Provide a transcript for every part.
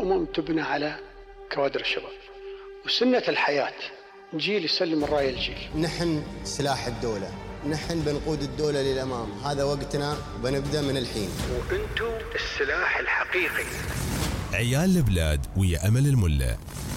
الأمم تبنى على كوادر الشباب، وسنة الحياة جيل يسلم الراية الجيل. نحن سلاح الدولة، نحن بنقود الدولة للأمام، هذا وقتنا، بنبدأ من الحين. وأنتم السلاح الحقيقي. عيال البلاد ويا أمل الملا.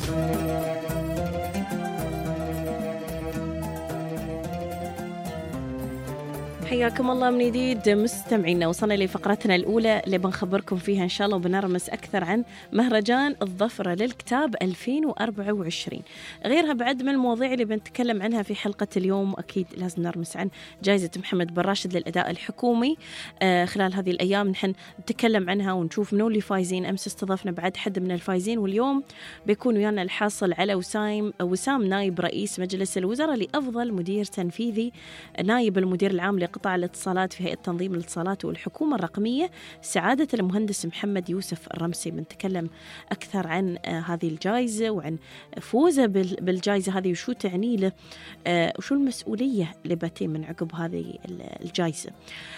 حياكم الله من جديد مستمعينا. وصلنا لفقرتنا الأولى اللي بنخبركم فيها إن شاء الله، وبنرمس أكثر عن مهرجان الظفرة للكتاب 2024. غيرها بعد من المواضيع اللي بنتكلم عنها في حلقة اليوم، أكيد لازم نرمس عن جائزة محمد بن راشد للأداء الحكومي. خلال هذه الأيام نحن نتكلم عنها ونشوف منو اللي فايزين. أمس استضفنا بعد حد من الفايزين، واليوم بيكون ويانا الحاصل على وسام نائب رئيس مجلس الوزراء لأفضل مدير تنفيذي، نائب المدير العام لقطاع الاتصالات في هيئة تنظيم الاتصالات والحكومة الرقمية، سعادة المهندس محمد يوسف الرمسي. بنتكلم أكثر عن هذه الجائزة وعن فوزه بالجائزة هذه وشو تعني له، وشو المسؤولية اللي بتي من عقب هذه الجائزة.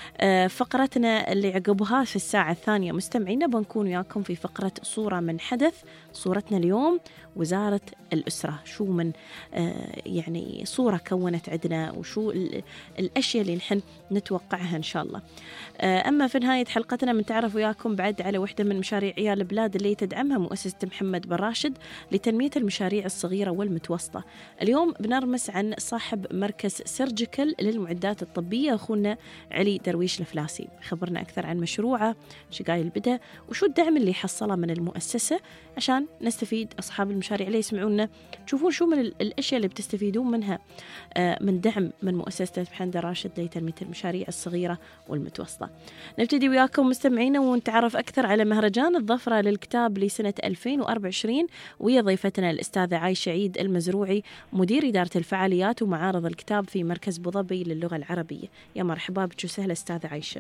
فقرتنا اللي عقبها في الساعة الثانية مستمعينا بنكون وياكم في فقرة صورة من حدث. صورتنا اليوم وزارة الأسرة، شو من يعني صورة كونت عندنا، وشو الأشياء اللي نحن نتوقعها إن شاء الله. أما في نهاية حلقتنا بنتعرف وياكم بعد على واحدة من مشاريع عيال البلاد اللي تدعمها مؤسسة محمد بن راشد لتنمية المشاريع الصغيرة والمتوسطة. اليوم بنرمس عن صاحب مركز سيرجيكال للمعدات الطبية، أخونا علي درويش الفلاسي. خبرنا أكثر عن مشروعه، شقاي البدء، وشو الدعم اللي حصله من المؤسسة عشان نستفيد أصحاب المشاريع اللي يسمعونا تشوفون شو من الأشياء اللي بتستفيدون منها من دعم من مؤسسة محمد بن راشد لتنمية المشاريع الصغيرة والمتوسطة. نبتدي وياكم مستمعينا ونتعرف أكثر على مهرجان الظفرة للكتاب لسنة 2024، ويا ضيفتنا الأستاذة عايشة عيد المزروعي، مدير إدارة الفعاليات ومعارض الكتاب في مركز أبو ظبي للغة العربية. يا مرحبا بك وسهلا أستاذة عايشة.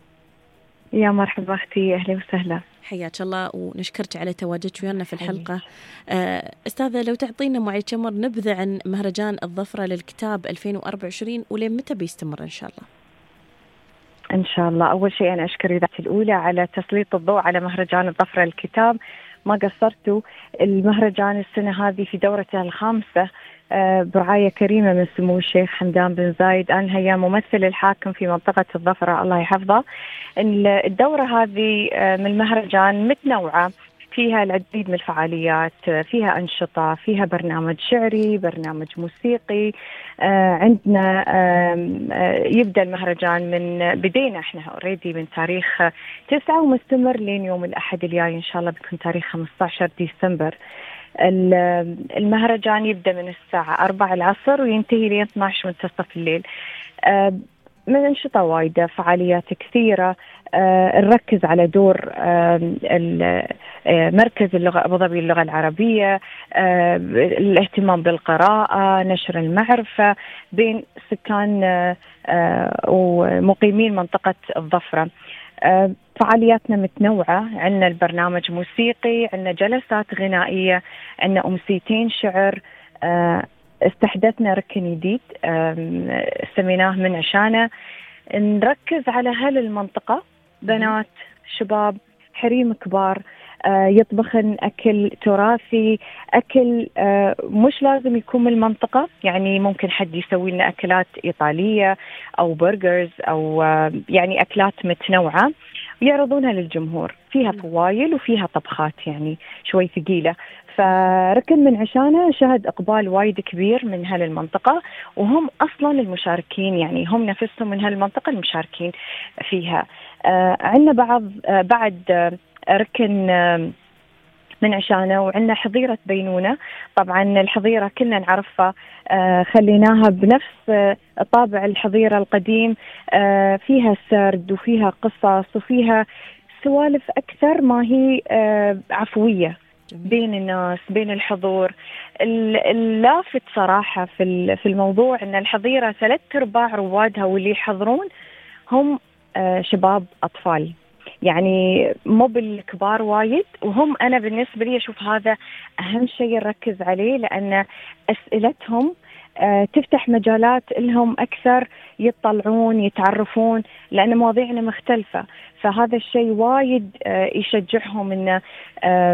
يا مرحبا أختي، أهلا وسهلا. حياك الله ونشكرك على تواجدك ويانا في الحلقة. أستاذة لو تعطينا معي كمر نبذة عن مهرجان الظفرة للكتاب 2024 ولين متى بيستمر إن شاء الله؟ إن شاء الله. أول شيء أنا أشكر إذاعتي الأولى على تسليط الضوء على مهرجان الظفرة للكتاب. ما قصرتوا، المهرجان السنة هذه في دورته الخامسة برعاية كريمة من سمو الشيخ حمدان بن زايد آل نهيان ممثل الحاكم في منطقة الظفرة الله يحفظه. الدورة هذه من المهرجان متنوعة، فيها العديد من الفعاليات، فيها أنشطة، فيها برنامج شعري، برنامج موسيقي. عندنا يبدأ المهرجان من بدينا احنا اوريدي من تاريخ 9 ومستمر لين يوم الأحد الجاي إن شاء الله بيكون تاريخ 15 ديسمبر. المهرجان يبدأ من الساعة 4 العصر وينتهي لين 12 منتصف الليل. من أنشطة وايدة، فعاليات كثيرة. نركز على دور مركز اللغة أبو ظبي للغة العربية، الاهتمام بالقراءة، نشر المعرفة بين سكان ومقيمين منطقة الظفرة. فعالياتنا متنوعة، عندنا البرنامج موسيقي، عندنا جلسات غنائية، عندنا أمسيتين شعر. استحدثنا ركن جديد سميناه من عشانه، نركز على أهل المنطقة، بنات شباب حريم كبار، يطبخن أكل تراثي، أكل مش لازم يكون من المنطقة، يعني ممكن حد يسوي لنا أكلات إيطالية أو برجرز أو يعني أكلات متنوعة ويعرضونها للجمهور. فيها فوايل وفيها طبخات يعني شوي ثقيلة. فركن من عشانه شهد إقبال وايد كبير من هالمنطقة، وهم أصلا المشاركين، يعني هم نفسهم من هالمنطقة المشاركين فيها. عندنا بعد ركن من عشانه، وعندنا حظيرة بينونة. طبعا الحظيرة كلنا نعرفها، خليناها بنفس طابع الحظيرة القديم، فيها سرد وفيها قصص وفيها سوالف أكثر ما هي عفوية بين الناس، بين الحضور. اللافت صراحة في الموضوع أن الحظيرة 3/4 روادها واللي يحضرون هم شباب أطفال، يعني مو بالكبار وايد. وهم أنا بالنسبة لي أشوف هذا أهم شيء نركز عليه، لأن أسئلتهم تفتح مجالات لهم أكثر يطلعون يتعرفون، لأن مواضيعنا مختلفة. فهذا الشيء وايد يشجعهم إنه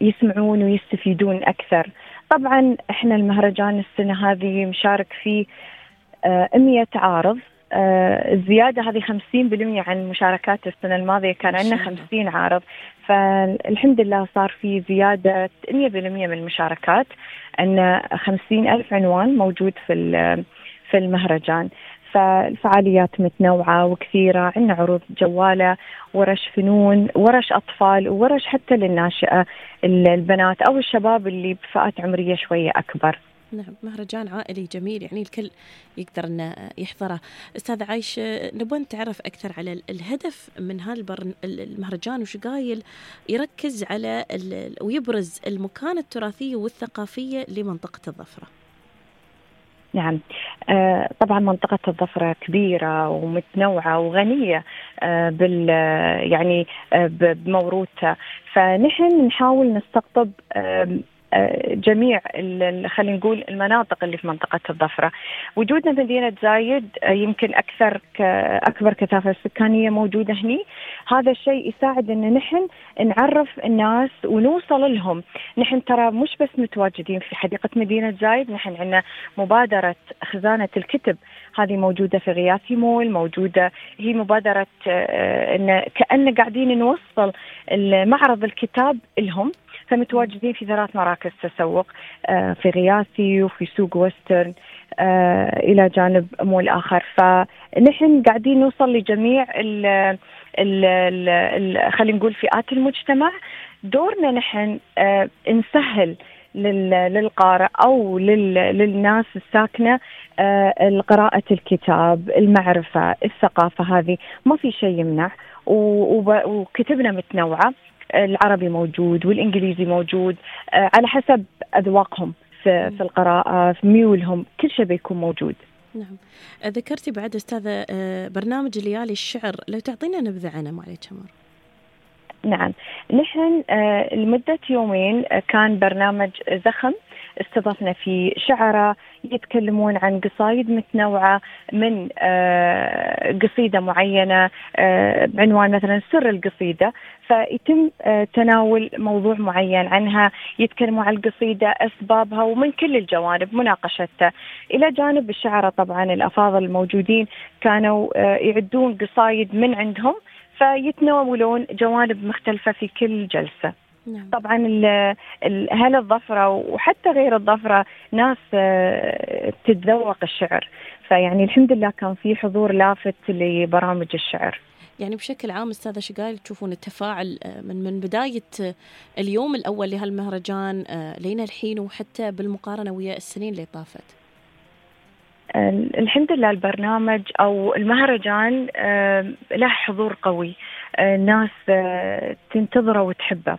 يسمعون ويستفيدون أكثر. طبعا إحنا المهرجان السنة هذه مشارك فيه 100 عارض. الزيادة هذه 50% عن مشاركات السنة الماضية، كان عندنا 50 عارض، فالحمد لله صار في زيادة 100% من المشاركات. عندنا 50,000 عنوان موجود في المهرجان، فالفعاليات متنوعة وكثيرة. عندنا عروض جوالة، ورش فنون، ورش أطفال، وورش حتى للناشئة البنات أو الشباب اللي بفئات عمرية شوية أكبر. نعم، مهرجان عائلي جميل، يعني الكل يقدر أن يحضره. أستاذ عايش، نبغى نتعرف أكثر على الهدف من المهرجان، وش قايل يركز على ويبرز المكانة التراثية والثقافية لمنطقة الظفرة. نعم، طبعا منطقة الظفرة كبيرة ومتنوعة وغنية يعني بموروثها، فنحن نحاول نستقطب جميع خلينا نقول المناطق اللي في منطقة الظفرة. وجودنا مدينة زايد يمكن أكبر كثافة سكانية موجودة هني، هذا الشيء يساعد أن نحن نعرف الناس ونوصل لهم. نحن ترى مش بس متواجدين في حديقة مدينة زايد، نحن عندنا مبادرة خزانة الكتب، هذه موجودة في غياثي مول، موجودة هي مبادرة إن كأن قاعدين نوصل معرض الكتاب لهم، فمتواجدين في 3 مراكز تسوق في غياثي وفي سوق وسترن إلى جانب مول آخر. فنحن قاعدين نوصل لجميع خلينا نقول فئات المجتمع. دورنا نحن نسهل للقارئ أو للناس الساكنة قراءة الكتاب، المعرفة، الثقافة، هذه ما في شيء يمنع. وكتبنا متنوعة، العربي موجود والإنجليزي موجود على حسب أذواقهم في القراءة، في ميولهم، كل شيء بيكون موجود. نعم، ذكرتي بعد أستاذة برنامج ليالي الشعر، لو تعطينا نبذة عنه معليش عمر. نعم، نحن لمدة يومين كان برنامج زخم، استضفنا فيه شعراء يتكلمون عن قصايد متنوعة، من قصيدة معينة بعنوان مثلا سر القصيدة، فيتم تناول موضوع معين عنها، يتكلموا عن القصيدة، أسبابها، ومن كل الجوانب مناقشتها. إلى جانب الشعراء طبعا الأفاضل الموجودين كانوا يعدون قصايد من عندهم، فيتناولون جوانب مختلفة في كل جلسة. نعم. طبعا أهل الظفرة وحتى غير الظفرة ناس تتذوق الشعر، فيعني الحمد لله كان في حضور لافت لبرامج الشعر. يعني بشكل عام أستاذة شقايل تشوفون التفاعل من بداية اليوم الأول لهالمهرجان لين الحين، وحتى بالمقارنة ويا السنين اللي طافت؟ الحمد لله البرنامج أو المهرجان له حضور قوي، الناس تنتظره وتحبه.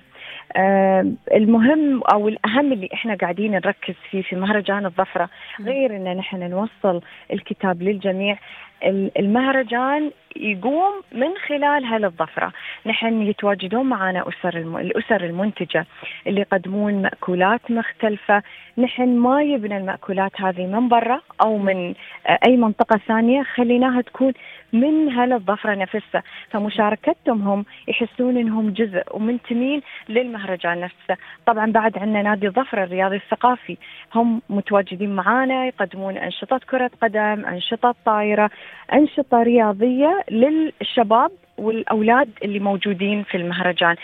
المهم أو الأهم اللي إحنا قاعدين نركز فيه في مهرجان الظفرة، غير إن نحن نوصل الكتاب للجميع، المهرجان يقوم من خلال هالظفرة. نحن يتواجدون معنا الأسر المنتجة اللي يقدمون مأكولات مختلفة. نحن ما يبنى المأكولات هذه من برا أو من أي منطقة ثانية، خليناها تكون من هالظفرة نفسها، فمشاركتهم هم يحسون إنهم جزء ومنتمين للمهرجان نفسه. طبعا بعد عندنا نادي الظفرة الرياضي الثقافي، هم متواجدين معنا، يقدمون أنشطة كرة قدم، أنشطة طائرة، أنشطة رياضية للشباب والأولاد اللي موجودين في المهرجان.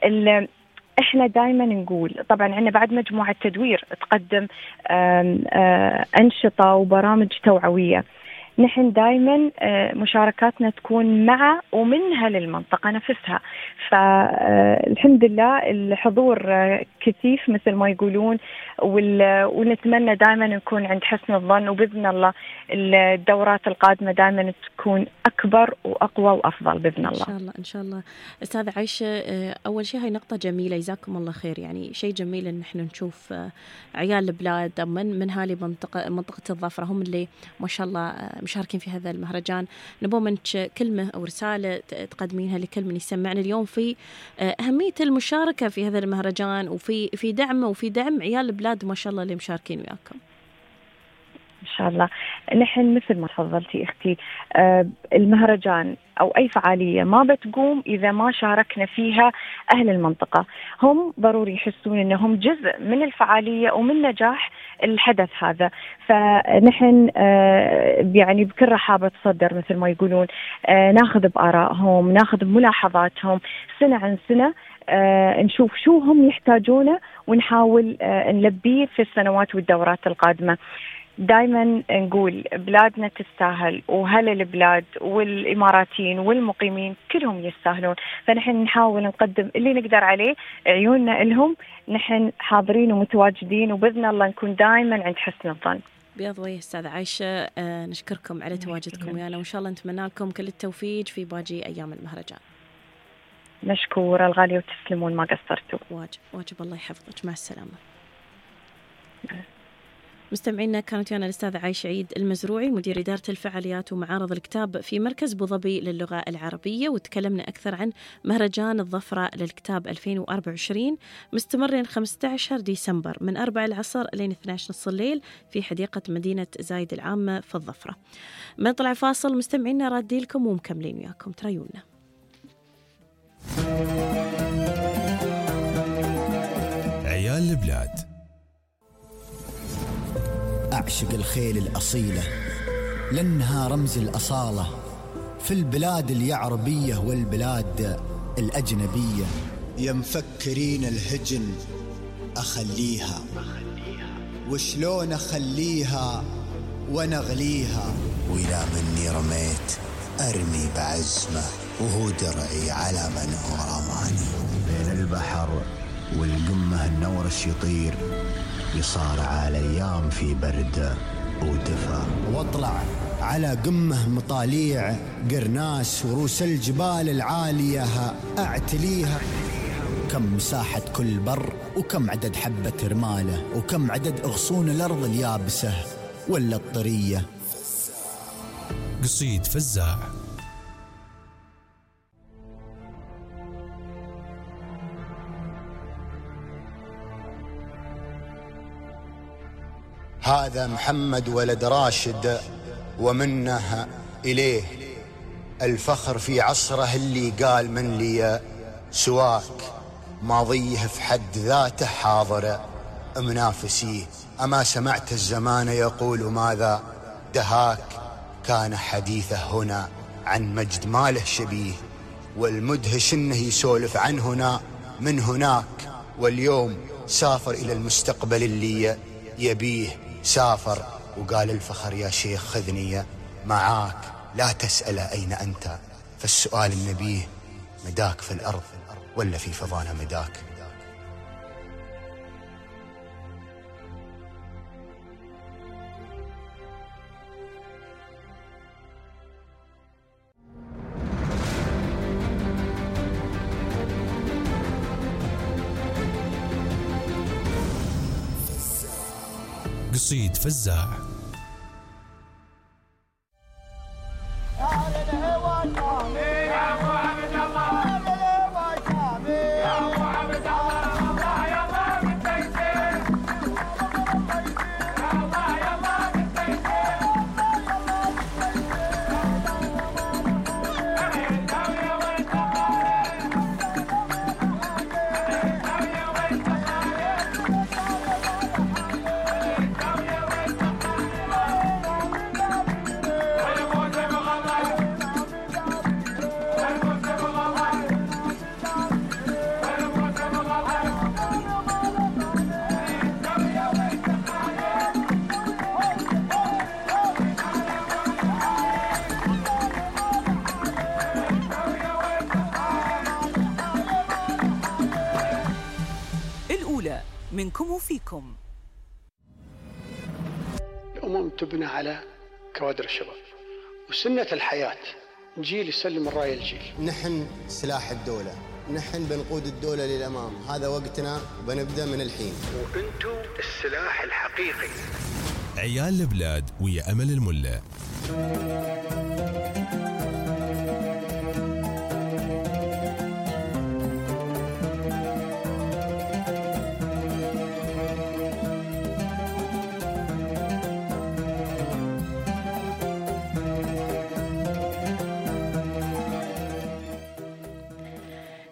احنا دائما نقول طبعا عندنا بعد مجموعة تدوير تقدم أنشطة وبرامج توعوية. نحن دائما مشاركاتنا تكون مع ومنها للمنطقة نفسها، فالحمد لله الحضور كثيف مثل ما يقولون، ونتمنى دائما نكون عند حسن الظن، وبإذن الله الدورات القادمة دائما تكون أكبر وأقوى وأفضل بإذن الله. إن شاء الله إن شاء الله. أستاذة عايشة، أول شيء هاي نقطة جميلة، جزاكم الله خير، يعني شيء جميل إن إحنا نشوف عيال البلاد من هذه منطقة الظفرة هم اللي ما شاء الله مشاركين في هذا المهرجان. نبغى منك كلمة أو رسالة تقدمينها لكل من يسمعنا اليوم في أهمية المشاركة في هذا المهرجان، وفي دعمه وفي دعم عيال البلاد ما شاء الله اللي مشاركين وياكم. إن شاء الله. نحن مثل ما تفضلتي أختي، المهرجان أو أي فعالية ما بتقوم إذا ما شاركنا فيها أهل المنطقة. هم ضروري يحسون أنهم جزء من الفعالية ومن نجاح الحدث هذا. فنحن يعني بكل رحابة صدر مثل ما يقولون ناخذ بآرائهم، ناخذ بملاحظاتهم سنة عن سنة، نشوف شو هم يحتاجونه ونحاول نلبيه في السنوات والدورات القادمة. دائما نقول بلادنا تستاهل، وهل البلاد والإماراتيين والمقيمين كلهم يستاهلون. فنحن نحاول نقدم اللي نقدر عليه، عيوننا إلهم، نحن حاضرين ومتواجدين، وبإذن الله نكون دائما عند حسن الظن. بيض وجه أستاذة عايشة، نشكركم على تواجدكم ويانا، وإن شاء الله نتمنى لكم كل التوفيق في باقي أيام المهرجان. مشكورة الغالية وتسلمون، ما قصرتوا. واجب الله يحفظك. مع السلامة. مستمعينا، كانت ويانا الأستاذة عايشة عيد المزروعي، مدير إدارة الفعاليات ومعارض الكتاب في مركز أبو ظبي للغة العربية، وتكلمنا أكثر عن مهرجان الظفرة للكتاب 2024 مستمر 15 ديسمبر من 4 العصر لين 12 نص الليل في حديقة مدينة زايد العامة في الظفرة. ما طلع فاصل مستمعينا، رادي لكم ومكملين وياكم، تريونا. عيال البلاد. أعشق الخيل الأصيلة لأنها رمز الأصالة في البلاد اليعربية والبلاد الأجنبية. يا مفكرين الهجن أخليها، وشلون أخليها ونغليها، وإلى مني رميت أرمي بعزمه، وهو درعي على من هو رماني. بين البحر والقمة النورش يطير، يصارع الأيام في برد ودفا، واطلع على قمة مطاليع قرناس ورؤوس الجبال العالية أعتليها. كم مساحة كل بر، وكم عدد حبة رماله، وكم عدد أغصون الأرض اليابسة ولا الطرية. قصيد فزاع. هذا محمد ولد راشد ومنه إليه الفخر في عصره، اللي قال من لي سواك، ماضيه في حد ذاته حاضر منافسيه. أما سمعت الزمان يقول ماذا دهاك، كان حديثه هنا عن مجد ما له شبيه، والمدهش إنه يسولف عن هنا من هناك، واليوم سافر إلى المستقبل اللي يبيه. سافر وقال الفخر يا شيخ خذني معاك، لا تسأل أين أنت، فالسؤال النبيه مداك في الأرض ولا في فضانا مداك. قصيد فزاع. منكم وفيكم. الأمم تبنى على كوادر الشباب، وسنة الحياة جيل يسلم الراية الجيل. نحن سلاح الدولة، نحن بنقود الدولة للأمام، هذا وقتنا وبنبدأ من الحين. وأنتم السلاح الحقيقي. عيال البلاد ويا أمل الملة.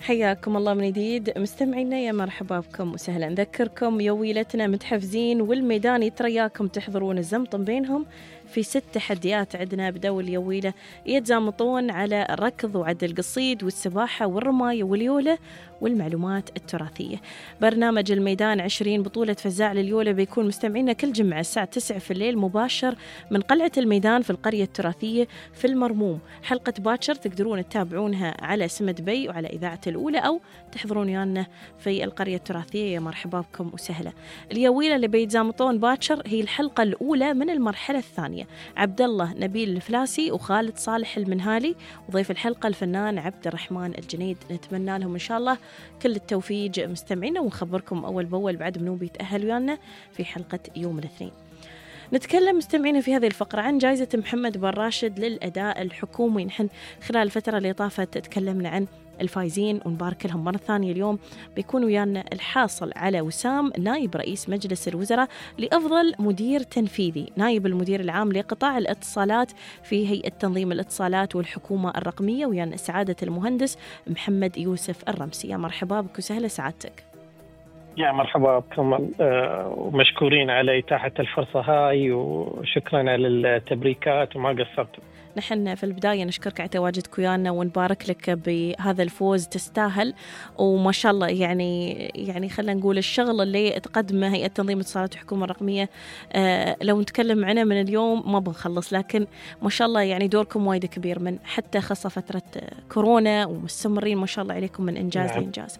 حياكم الله من جديد مستمعينا، يا مرحبا بكم وسهلا. نذكركم يويلتنا متحفزين والميدان يترياكم تحضرون الزمطم بينهم في 6 تحديات عندنا بدول يويلة يتزامطون على الركض وعد القصيد والسباحة والرماية واليولة والمعلومات التراثية. برنامج الميدان 20 بطولة فزاع لليولة بيكون مستمعينا كل جمعة الساعة 9 في الليل مباشر من قلعة الميدان في القرية التراثية في المرموم. حلقة باكر تقدرون تتابعونها على سمد بي وعلى إذاعة الأولى، أو تحضرون يانا في القرية التراثية. يا مرحبا بكم وسهلا. اليويلة اللي بيتزامطون باكر هي الحلقة الأولى من المرحلة الثانية. عبد الله نبيل الفلاسي وخالد صالح المنهالي، وضيف الحلقة الفنان عبد الرحمن الجنيد. نتمنى لهم إن شاء الله كل التوفيق مستمعينا، ونخبركم أول بأول بعد منو بيتأهل ويانا في حلقة يوم الاثنين. نتكلم مستمعينا في هذه الفقرة عن جائزة محمد بن راشد للأداء الحكومي. نحن خلال الفترة اللي طافت تكلمنا عن الفايزين ونبارك لهم مرة ثانية. اليوم بيكون ويانا الحاصل على وسام نائب رئيس مجلس الوزراء لأفضل مدير تنفيذي، نائب المدير العام لقطاع الاتصالات في هيئة تنظيم الاتصالات والحكومة الرقمية، ويانا سعادة المهندس محمد يوسف الرمسي. يا مرحبا بك وسهلا سعادتك. يا مرحبا بكم، ومشكورين على إتاحة الفرصة هاي، وشكرا على التبريكات وما قصرتوا. نحن في البداية نشكرك على تواجدك ويانا ونبارك لك بهذا الفوز، تستاهل. وما شاء الله يعني خلينا نقول الشغل اللي تقدمه هيئة تنظيم الاتصالات والحكومة الرقمية لو نتكلم عنه من اليوم ما بنخلص، لكن ما شاء الله يعني دوركم وايد كبير، من حتى خاصة فترة كورونا ومستمرين ما شاء الله عليكم من إنجاز لإنجاز.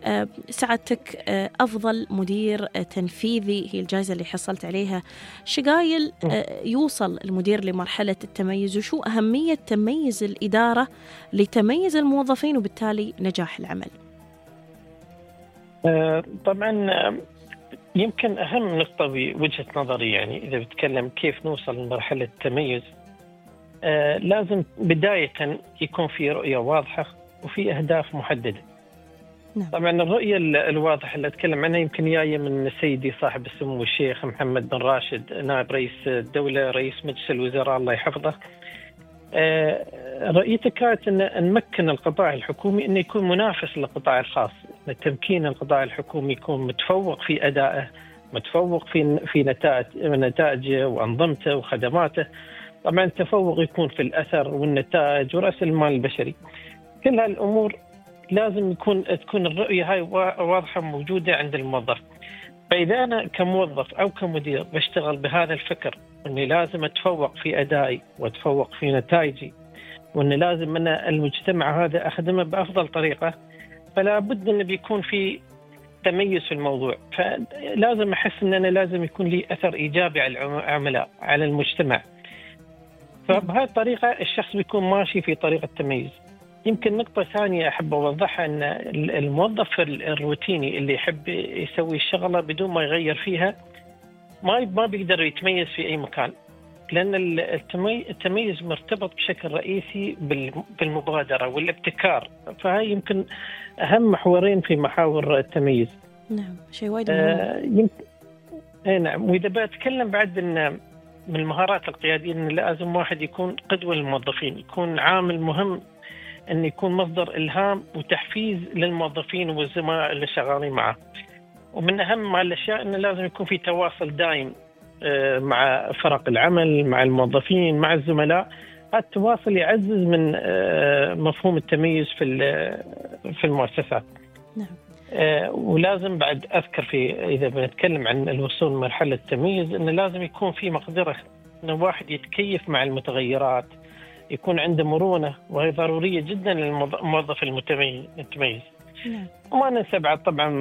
سعادتك أفضل مدير تنفيذي هي الجائزة اللي حصلت عليها. شقايل يوصل المدير لمرحلة التميز، وشو أهمية تميز الإدارة لتميز الموظفين وبالتالي نجاح العمل؟ طبعا يمكن أهم نقطة بوجهة نظري، يعني إذا بتكلم كيف نوصل لمرحلة التميز، لازم بداية يكون في رؤية واضحة وفي أهداف محددة. نعم. طبعا الرؤية الواضحة اللي أتكلم عنها يمكن جاية من سيدي صاحب السمو الشيخ محمد بن راشد نائب رئيس الدولة رئيس مجلس الوزراء الله يحفظه. رؤيته كانت أن نمكن القطاع الحكومي أنه يكون منافس للقطاع الخاص، تمكين القطاع الحكومي يكون متفوق في أدائه، متفوق في نتائجه وأنظمته وخدماته. طبعا التفوق يكون في الأثر والنتائج ورأس المال البشري. كل هالأمور لازم تكون الرؤية هاي واضحة موجودة عند الموظف. فإذا أنا كموظف أو كمدير بشتغل بهذا الفكر أني لازم أتفوق في أدائي وأتفوق في نتائجي، وأن لازم أنا المجتمع هذا أخدمه بأفضل طريقة، فلا بد أن بيكون في تميز في الموضوع. فلازم أحس أن أنا لازم يكون لي أثر إيجابي على العملاء على المجتمع. فبهذه الطريقة الشخص بيكون ماشي في طريق التميز. يمكن نقطة ثانية أحب أوضحها، أن الموظف الروتيني اللي يحب يسوي الشغلة بدون ما يغير فيها ما بيقدر يتميز في أي مكان، لأن التميز مرتبط بشكل رئيسي بالمبادرة والابتكار. فهي يمكن أهم محورين في محاور التميز. نعم، شيء وايد مهم. نعم. وإذا بتكلم بعد من المهارات القيادية، أن لازم واحد يكون قدوة للموظفين، يكون عامل مهم أن يكون مصدر إلهام وتحفيز للموظفين والزملاء اللي شغالين معه. ومن أهم الأشياء أنه لازم يكون في تواصل دائم مع فرق العمل، مع الموظفين، مع الزملاء. التواصل يعزز من مفهوم التميز في المؤسسات. نعم. ولازم بعد أذكر إذا بنتكلم عن الوصول لمرحلة التميز، أنه لازم يكون في مقدرة أن واحد يتكيف مع المتغيرات، يكون عنده مرونة، وهي ضرورية جدا للموظف المتميز. وما ننسى بعد طبعا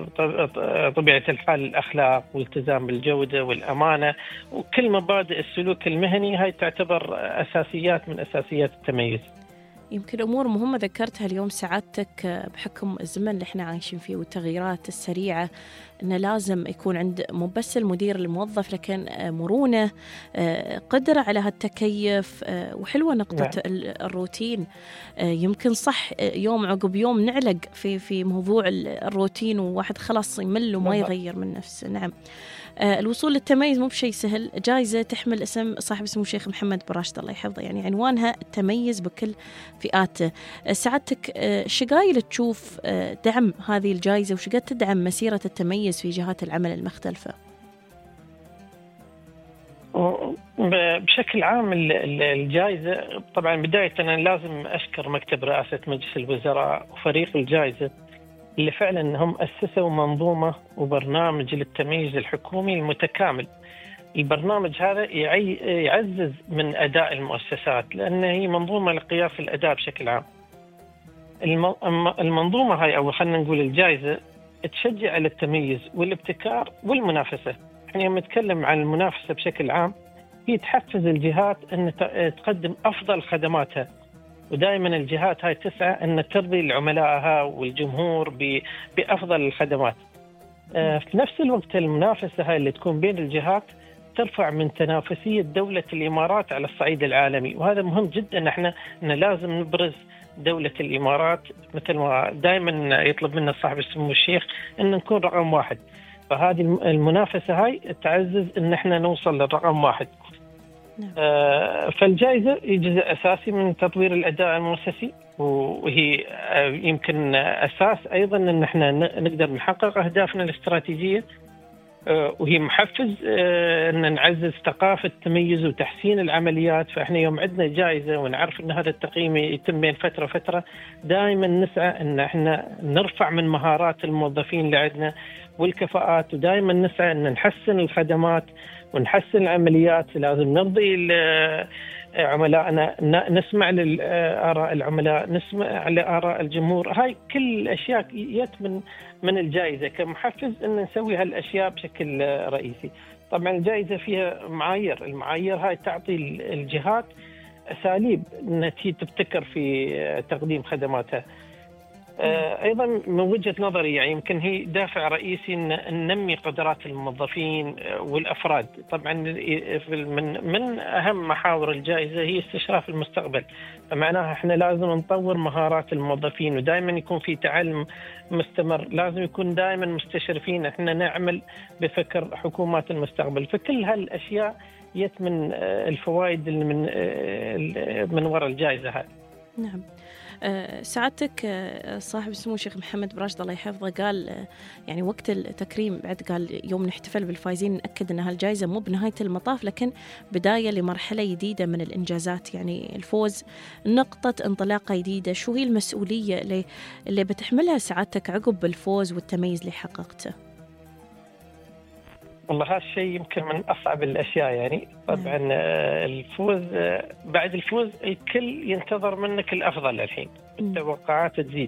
طبيعة الحال الأخلاق والالتزام بالجودة والأمانة وكل مبادئ السلوك المهني، هاي تعتبر أساسيات من أساسيات التميز. يمكن أمور مهمة ذكرتها اليوم سعادتك بحكم الزمن اللي احنا عايشين فيه والتغييرات السريعة، إنه لازم يكون عند مو بس المدير الموظف لكن مرونة، قدرة على هالتكيف. وحلوة نقطة الروتين. يمكن صح يوم عقب يوم نعلق في موضوع الروتين، وواحد خلاص يمل وما يغير من نفسه. نعم. الوصول للتميز مو بشيء سهل. جائزة تحمل اسم صاحب اسمه الشيخ محمد بن راشد الله يحفظه، يعني عنوانها التميز فئاته. سعادتك شقايل تشوف دعم هذه الجائزة وشقد تدعم مسيرة التميز في جهات العمل المختلفة؟ بشكل عام الجائزة طبعا بداية أنا لازم أشكر مكتب رئاسة مجلس الوزراء وفريق الجائزة اللي فعلا هم أسسوا منظومة وبرنامج للتمييز الحكومي المتكامل. البرنامج هذا يعزز من أداء المؤسسات لأن هي منظومة لقياس الأداء بشكل عام. المنظومة هاي أو خلينا نقول الجائزة تشجع على التميز والابتكار والمنافسة. احنا لما نتكلم عن المنافسة بشكل عام هي تحفز الجهات أن تقدم أفضل خدماتها، ودائما الجهات هاي تسعى أن ترضي عملائها والجمهور بأفضل الخدمات. في نفس الوقت المنافسة هاي اللي تكون بين الجهات ترفع من تنافسية دولة الإمارات على الصعيد العالمي، وهذا مهم جدا. احنا لازم نبرز دولة الإمارات مثل ما دائما يطلب منا صاحب السمو الشيخ أن نكون رقم واحد. فهذه المنافسة هاي تعزز أن احنا نوصل للرقم واحد. فالجائزة جزء أساسي من تطوير الأداء المؤسسي، وهي يمكن أساس أيضا أن احنا نقدر نحقق أهدافنا الاستراتيجية، وهي محفز أن نعزز ثقافة التميز وتحسين العمليات. فإحنا يوم عندنا جائزة ونعرف أن هذا التقييم يتم بين فترة وفترة دائما نسعى أن احنا نرفع من مهارات الموظفين اللي عندنا والكفاءات، ودائما نسعى أن نحسن الخدمات ونحسن العمليات. لازم نرضي عملائنا، نسمع لآراء العملاء، نسمع لآراء الجمهور. هاي كل الأشياء يتم من الجائزة كمحفز أن نسوي هالأشياء بشكل رئيسي. طبعا الجائزة فيها معايير، المعايير هاي تعطي الجهات أساليب أن تبتكر في تقديم خدماتها. أيضا من وجهة نظري يعني يمكن هي دافع رئيسي أن ننمي قدرات الموظفين والأفراد. طبعا من أهم محاور الجائزة هي استشراف المستقبل، فمعناها احنا لازم نطور مهارات الموظفين ودائما يكون في تعلم مستمر. لازم يكون دائما مستشرفين احنا نعمل بفكر حكومات المستقبل. فكل هالأشياء يتمن الفوائد من وراء الجائزة هذه. نعم. سعادتك صاحب السمو الشيخ محمد براشد الله يحفظه قال يعني وقت التكريم بعد قال يوم نحتفل بالفائزين نأكد أن هالجائزة مو بنهاية المطاف لكن بداية لمرحلة جديدة من الإنجازات. يعني الفوز نقطة انطلاقة جديدة. شو هي المسؤولية اللي بتحملها سعادتك عقب الفوز والتميز اللي حققته؟ والله هذا الشيء يمكن من أصعب الأشياء. يعني طبعا الفوز بعد الفوز الكل ينتظر منك الأفضل. الحين التوقعات تزيد،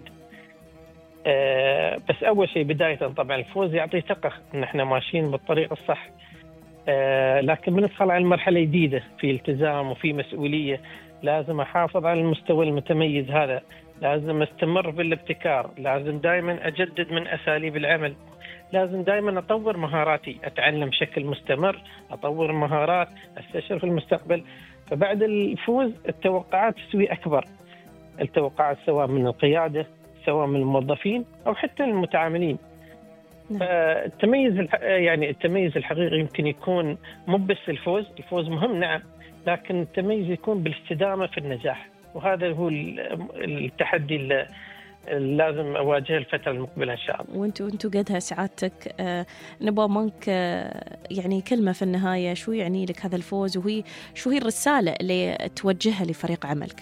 بس أول شيء بداية طبعا الفوز يعطي ثقة إن إحنا ماشيين بالطريق الصح. لكن بندخل على المرحلة جديدة في التزام وفي مسؤولية. لازم أحافظ على المستوى المتميز هذا، لازم أستمر بالابتكار، لازم دائما أجدد من أساليب العمل، لازم دائما أطور مهاراتي، أتعلم بشكل مستمر، أطور مهارات، أستشرف المستقبل. فبعد الفوز التوقعات تسوي أكبر، التوقعات سواء من القيادة سواء من الموظفين أو حتى المتعاملين. فالتميز يعني التميز الحقيقي يمكن يكون مو بس الفوز مهم نعم، لكن التميز يكون بالاستدامة في النجاح، وهذا هو التحدي اللي لازم أواجه الفترة المقبلة إن شاء الله. وانتوا قدها سعادتك نبغى منك يعني كلمة في النهاية، شو يعني لك هذا الفوز وهي شو هي الرسالة اللي توجهها لفريق عملك؟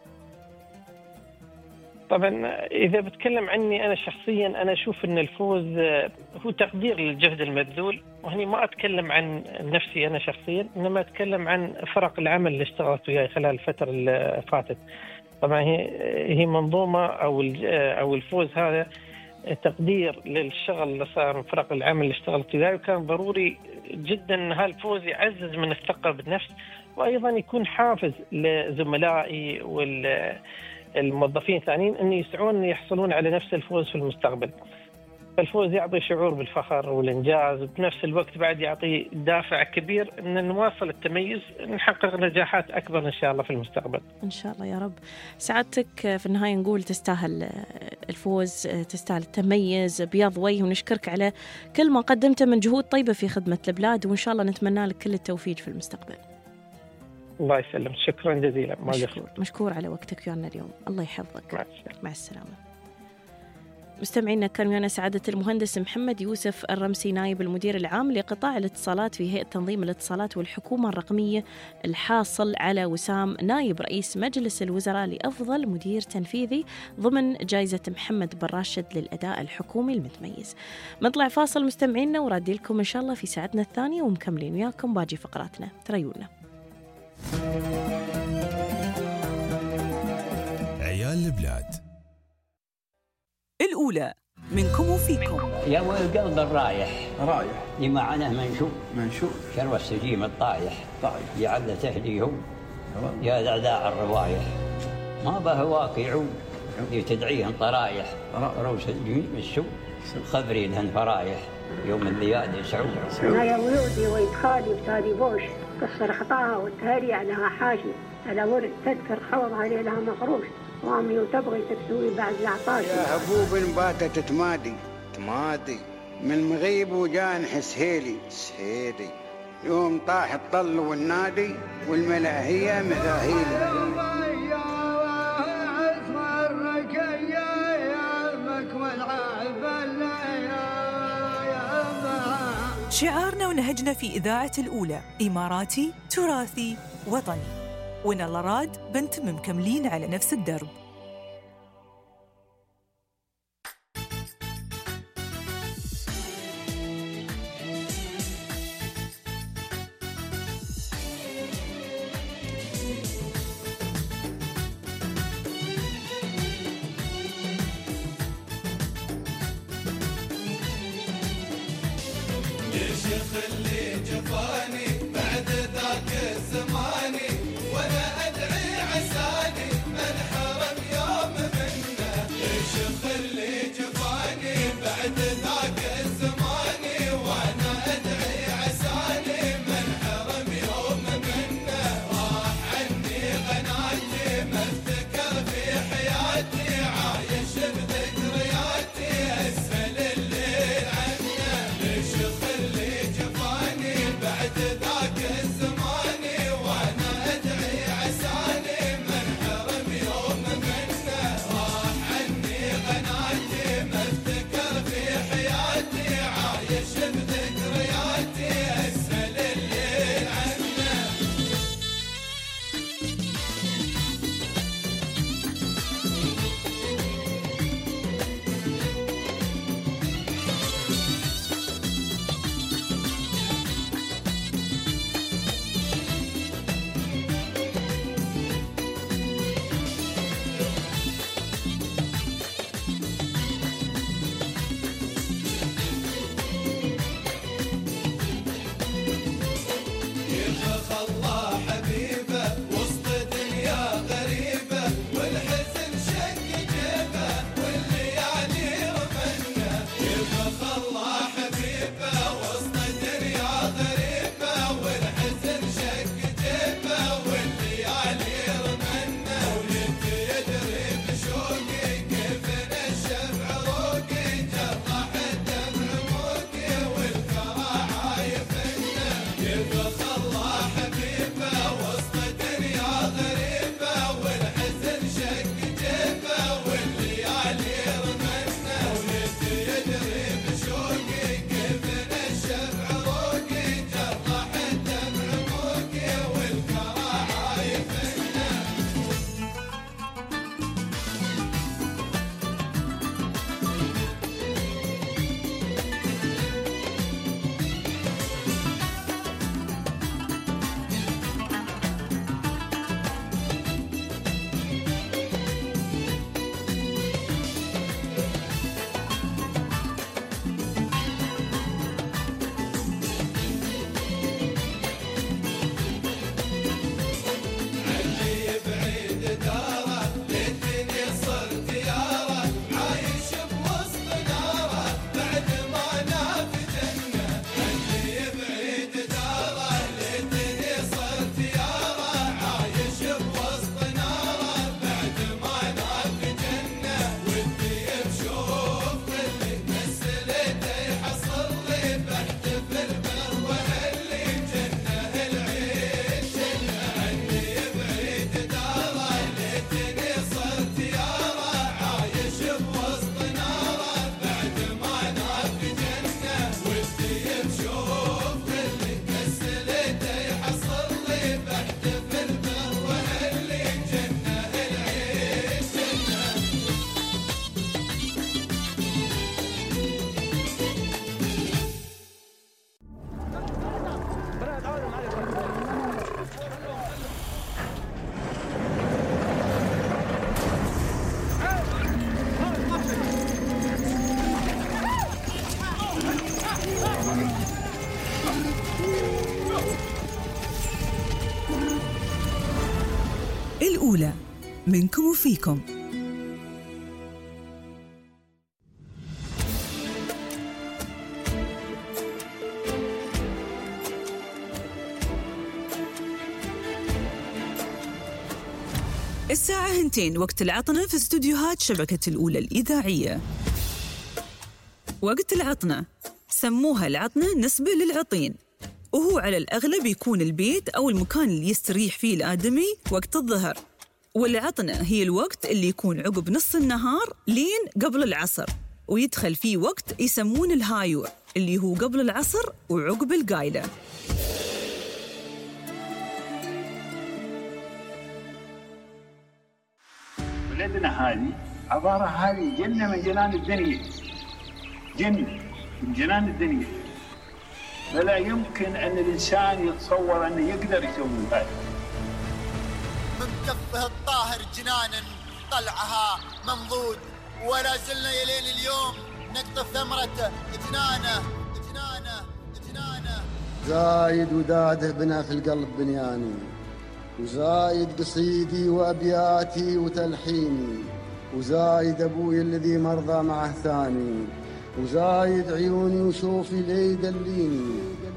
طبعا إذا بتكلم عني أنا شخصيا، أنا أشوف أن الفوز هو تقدير للجهد المبذول، وهني ما أتكلم عن نفسي أنا شخصيا، إنما أتكلم عن فرق العمل اللي اشتغلت وياي خلال الفترة اللي فاتت. طبعا هي منظومة أو الفوز هذا تقدير للشغل اللي صار من فرق العمل اللي اشتغلت وياي، وكان ضروري جدا أن هالفوز يعزز من الثقة بالنفس، وأيضا يكون حافز لزملائي والموظفين الثانيين أن يسعون أن يحصلون على نفس الفوز في المستقبل. فالفوز يعطي شعور بالفخر والإنجاز، وبنفس الوقت بعد يعطي دافع كبير أن نواصل التميز، نحقق نجاحات أكبر إن شاء الله في المستقبل. إن شاء الله يا رب. سعادتك في النهاية نقول تستاهل الفوز، تستاهل التميز، بياض وجه، ونشكرك على كل ما قدمته من جهود طيبة في خدمة البلاد، وإن شاء الله نتمنى لك كل التوفيق في المستقبل. الله يسلم، شكرا جزيلا. مشكور على وقتك ويانا اليوم، الله يحفظك. مع السلامة. مستمعينا، كان ويانا سعادة المهندس محمد يوسف الرمسي، نائب المدير العام لقطاع الاتصالات في هيئة تنظيم الاتصالات والحكومة الرقمية، الحاصل على وسام نائب رئيس مجلس الوزراء لأفضل مدير تنفيذي ضمن جائزة محمد بن راشد للأداء الحكومي المتميز. نطلع فاصل مستمعينا ورادي لكم إن شاء الله في ساعتنا الثانية ومكملين وياكم باقي فقراتنا، تريونا. عيال البلاد الأولى منكم وفيكم. يا والقلب الرايح اللي معناه منشوف شروى السجيم الطايح يعد تهديهم يا ذعذاع الروايح ما به واقع يتدعيهم طرايح روس الجميم السوء خبري لهن فرايح يوم الذياد يسعود. أنا يا ولودي ويدخالي بتالي بوش قصر خطاها والتهري عليها حاشي على ورد تذكر خوضها لها مخروش وامي وتبغي تكسوي بعد العطاش. يا هبوب باتت تمادي من مغيب وجان سهيلي يوم طاح الطل والنادي والملاهية مذاهيلي. شعارنا ونهجنا في إذاعة الأولى إماراتي تراثي وطني. ونلا راد بنت مكملين على نفس الدرب. بعد الأولى منكم وفيكم. الساعة 2 وقت العطنة في استوديوهات شبكة الأولى الإذاعية. وقت العطنة سموها العطنة نسبة للعطين، وهو على الأغلب يكون البيت أو المكان اللي يستريح فيه الآدمي وقت الظهر. والعطنة هي الوقت اللي يكون عقب نص النهار لين قبل العصر، ويدخل فيه وقت يسمون الهايور اللي هو قبل العصر وعقب القايلة. بلدنا هذه عبارة هذه جنة من جنان الدنيا، جنة من جنان الدنيا، فلا يمكن أن الإنسان يتصور أنه يقدر يسوي هذا. من كفه الطاهر جنانا طلعها منضود، ولا زلنا يلين اليوم نقطف ثمرته جنانه. زايد وداده بنا في القلب بنياني، وزايد قصيدي وأبياتي وتلحيني، وزايد أبوي الذي مرضى معه ثاني، وزايد عيوني وشوفي لي يدليني.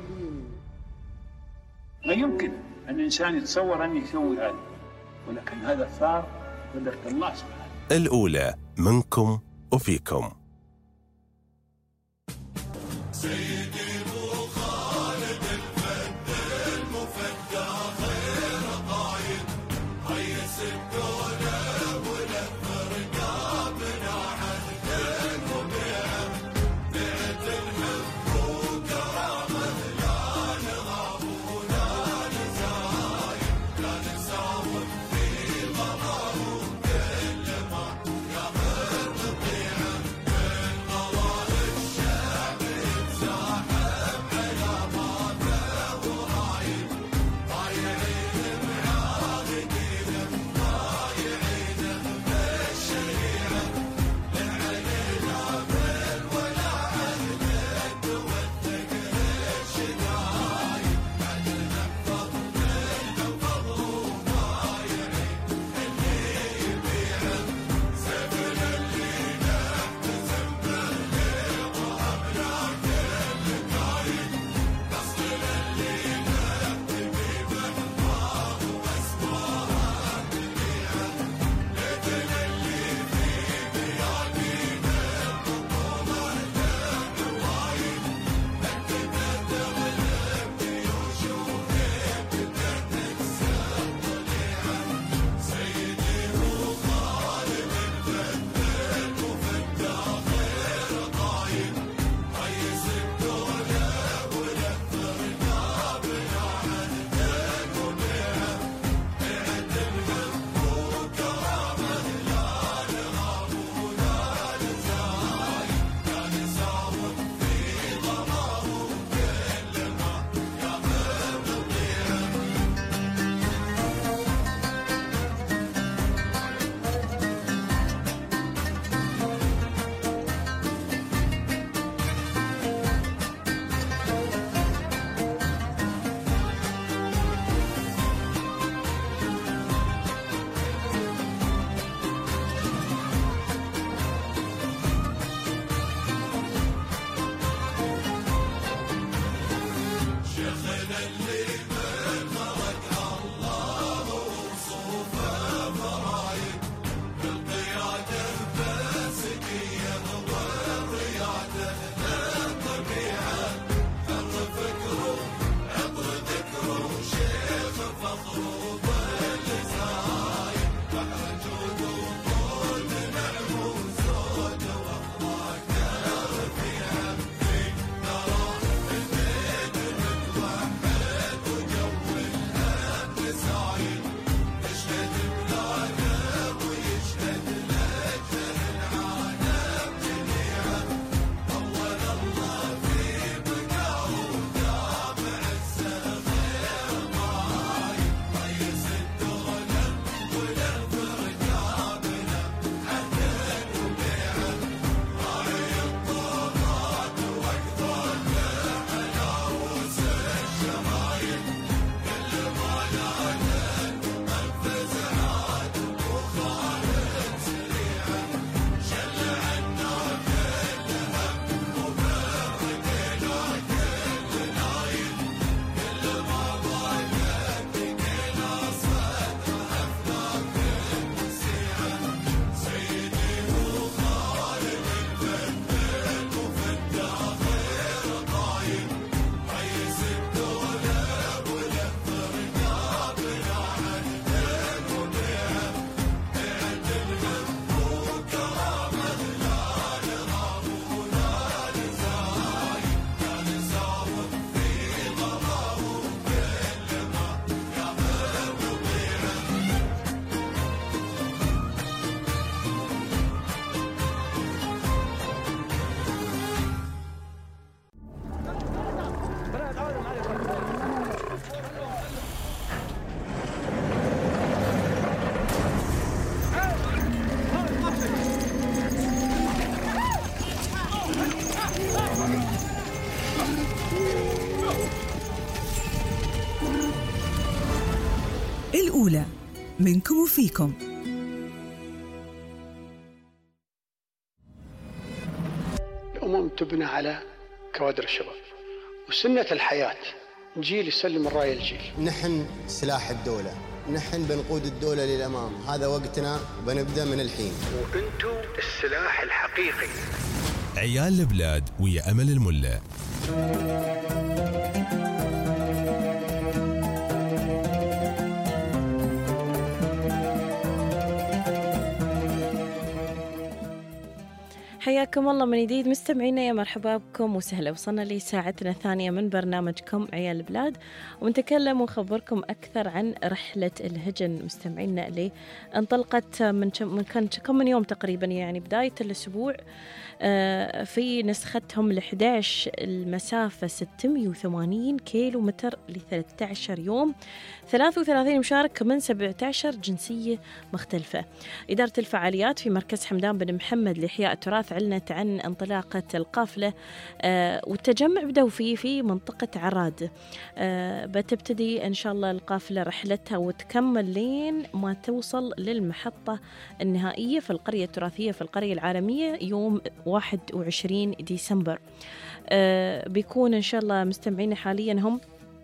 لا يمكن أن الإنسان يتصور أن يسوي هذا، ولكن هذا صار قدرة الله سبحانه. الأولى منكم وفيكم. الأولى منكم وفيكم. الأمم تبنى على كوادر الشباب، وسنة الحياة جيل يسلم الراية الجيل. نحن سلاح الدولة، نحن بنقود الدولة للأمام، هذا وقتنا بنبدأ من الحين. وأنتم السلاح الحقيقي. عيال البلاد ويا أمل الملا. حياكم الله من جديد مستمعينا، يا مرحبا بكم وسهلا. وصلنا لساعتنا الثانية من برنامجكم عيال البلاد، ونتكلم ونخبركم أكثر عن رحلة الهجن مستمعينا اللي انطلقت من كم من يوم تقريبا، يعني بداية الأسبوع، في نسختهم ال11 المسافة 680 كيلو متر ل13 يوم، 33 مشارك من 17 جنسية مختلفة. إدارة الفعاليات في مركز حمدان بن محمد لإحياء التراث أعلنت عن انطلاقة القافلة والتجمع بدأوا فيه في منطقة عراد. بتبتدي إن شاء الله القافلة رحلتها وتكمل لين ما توصل للمحطة النهائية في القرية التراثية في القرية العالمية يوم 21 ديسمبر. بيكون إن شاء الله مستمعين حاليا هم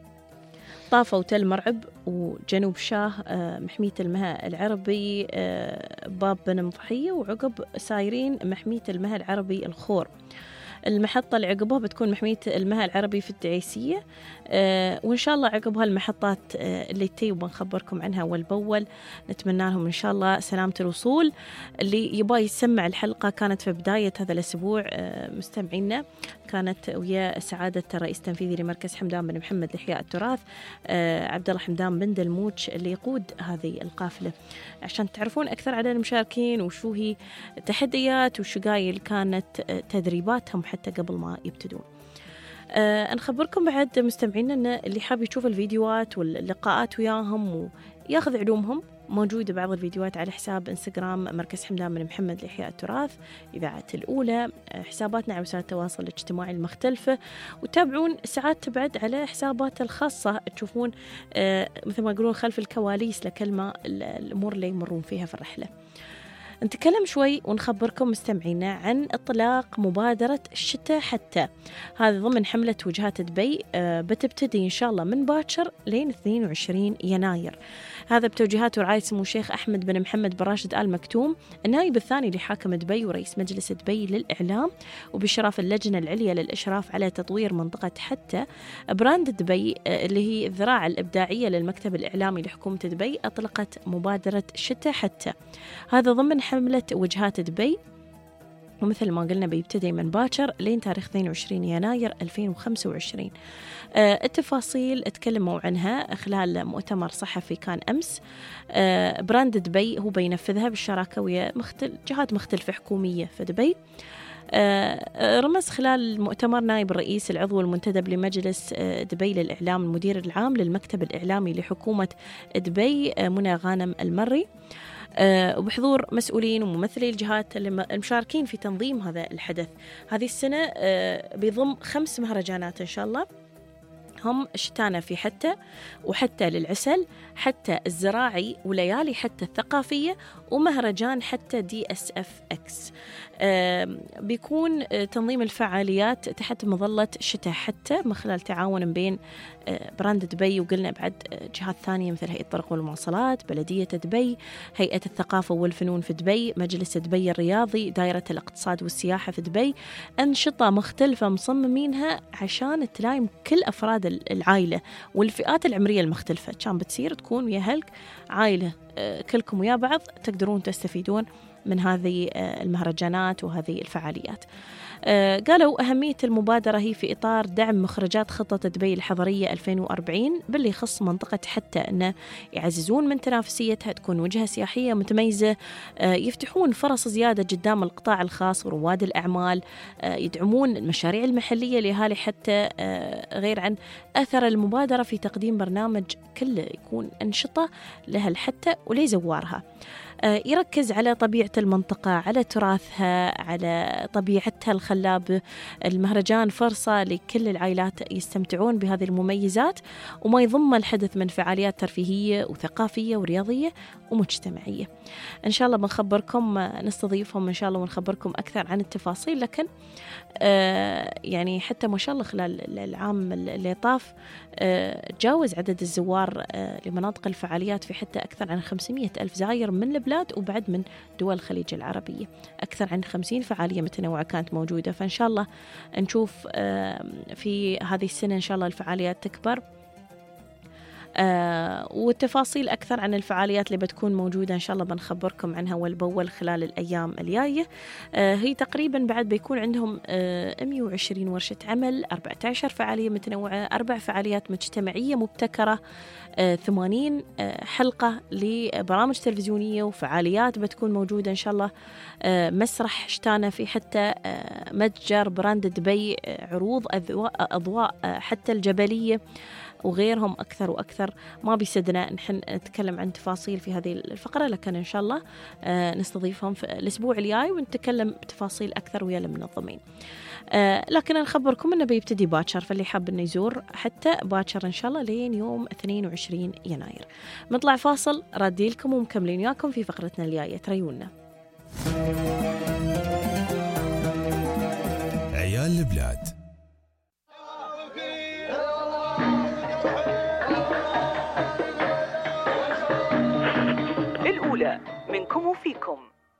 طافوا تل مرعب وجنوب شاه، محمية المها العربي باب بن مضحية، وعقب سايرين محمية المها العربي الخور. المحطة اللي عقبها بتكون محمية المها العربي في الدعيسية، وإن شاء الله عقب هالمحطات اللي تي وبنخبركم عنها والبول. نتمنى لهم إن شاء الله سلامة الوصول. اللي يبغى يسمع الحلقة كانت في بداية هذا الأسبوع مستمعينا، كانت ويا سعادة الرئيس التنفيذي لمركز حمدان بن محمد لإحياء التراث عبد الله حمدان بن دلموتش اللي يقود هذه القافلة، عشان تعرفون أكثر عن المشاركين وشو هي تحديات وشو قايل كانت تدريباتهم حتى قبل ما يبتدون. نخبركم بعد مستمعينا أن اللي حاب يشوف الفيديوهات واللقاءات وياهم وياخذ علومهم، موجودة بعض الفيديوهات على حساب انستغرام مركز حمدان بن محمد لإحياء التراث إذاعة الأولى، حساباتنا على وسائل التواصل الاجتماعي المختلفة، وتابعون ساعات بعد على حسابات الخاصة تشوفون مثل ما يقولون خلف الكواليس لكلمة الأمور اللي يمرون فيها في الرحلة. نتكلم شوي ونخبركم مستمعينا عن إطلاق مبادرة الشتاء حتى، هذا ضمن حملة وجهات دبي، بتبتدي إن شاء الله من باكر لين 22 يناير. هذا بتوجيهات ورعاية سمو الشيخ أحمد بن محمد بن راشد آل مكتوم النائب الثاني لحاكم دبي ورئيس مجلس دبي للإعلام، وبإشراف اللجنة العليا للإشراف على تطوير منطقة حتى. براند دبي اللي هي الذراع الإبداعية للمكتب الإعلامي لحكومة دبي أطلقت مبادرة الشتاء حتى، هذا ضمن حملة وجهات دبي، ومثل ما قلنا بيبتدي من باكر لين تاريخ 22 يناير 2025. التفاصيل تكلموا عنها خلال مؤتمر صحفي كان أمس. براند دبي هو بينفذها بالشراكة ويا جهات مختلفة حكومية في دبي. رمز خلال المؤتمر نائب الرئيس العضو المنتدب لمجلس دبي للإعلام المدير العام للمكتب الإعلامي لحكومة دبي منى غانم المري، وبحضور مسؤولين وممثلي الجهات المشاركين في تنظيم هذا الحدث. هذه السنة بيضم 5 مهرجانات إن شاء الله، هم شتانا في حتى، وحتى للعسل، حتى الزراعي، وليالي حتى الثقافية، ومهرجان حتى DSFX. بيكون تنظيم الفعاليات تحت مظلة شتاء حتى من خلال تعاون بين براند دبي، وقلنا بعد جهات ثانية مثل هيئة الطرق والمواصلات، بلدية دبي، هيئة الثقافة والفنون في دبي، مجلس دبي الرياضي، دائرة الاقتصاد والسياحة في دبي. أنشطة مختلفة مصممينها عشان تلايم كل أفراد العائلة والفئات العمرية المختلفة، كان بتصير تكون ويا هلك عائلة كلكم ويا بعض تقدرون تستفيدون من هذه المهرجانات وهذه الفعاليات. قالوا أهمية المبادرة هي في إطار دعم مخرجات خطة دبي الحضرية 2040 باللي يخص منطقة حتى، أنه يعززون من تنافسيتها، تكون وجهة سياحية متميزة، يفتحون فرص زيادة قدام القطاع الخاص ورواد الأعمال، يدعمون المشاريع المحلية لأهالي حتى، غير عن أثر المبادرة في تقديم برنامج كله يكون أنشطة لها حتى ولزوارها. يركز على طبيعة المنطقة، على تراثها، على طبيعتها الخلابة. المهرجان فرصة لكل العائلات يستمتعون بهذه المميزات، وما يضم الحدث من فعاليات ترفيهية وثقافية ورياضية ومجتمعية. إن شاء الله بنخبركم، نستضيفهم إن شاء الله ونخبركم أكثر عن التفاصيل. لكن يعني حتى ما شاء الله خلال العام اللي طاف تجاوز عدد الزوار لمناطق الفعاليات في حتى أكثر عن 500 ألف زائر من البلاد وبعد من دول الخليج العربية. أكثر عن 50 فعالية متنوعة كانت موجودة. فإن شاء الله نشوف في هذه السنة إن شاء الله الفعاليات تكبر. والتفاصيل أكثر عن الفعاليات اللي بتكون موجودة إن شاء الله بنخبركم عنها أول بأول خلال الأيام الجاية. هي تقريبا بعد بيكون عندهم 120 ورشة عمل، 14 فعالية متنوعة، 4 فعاليات مجتمعية مبتكرة، 80 حلقة لبرامج تلفزيونية وفعاليات بتكون موجودة إن شاء الله. مسرح شتانة في حتى متجر براند دبي، عروض أضواء حتى الجبلية وغيرهم أكثر وأكثر. ما بيسدنا نحن نتكلم عن تفاصيل في هذه الفقرة، لكن إن شاء الله نستضيفهم في الأسبوع الجاي ونتكلم بتفاصيل أكثر ويا المنظمين. لكن نخبركم أنه بيبتدي باكر، فاللي حاب أنه يزور حتى باكر إن شاء الله لين يوم 22 يناير. نطلع فاصل، رادي لكم ومكملين وياكم في فقرتنا الجاية. تريونا عيال البلاد. الأولى منكم وفيكم.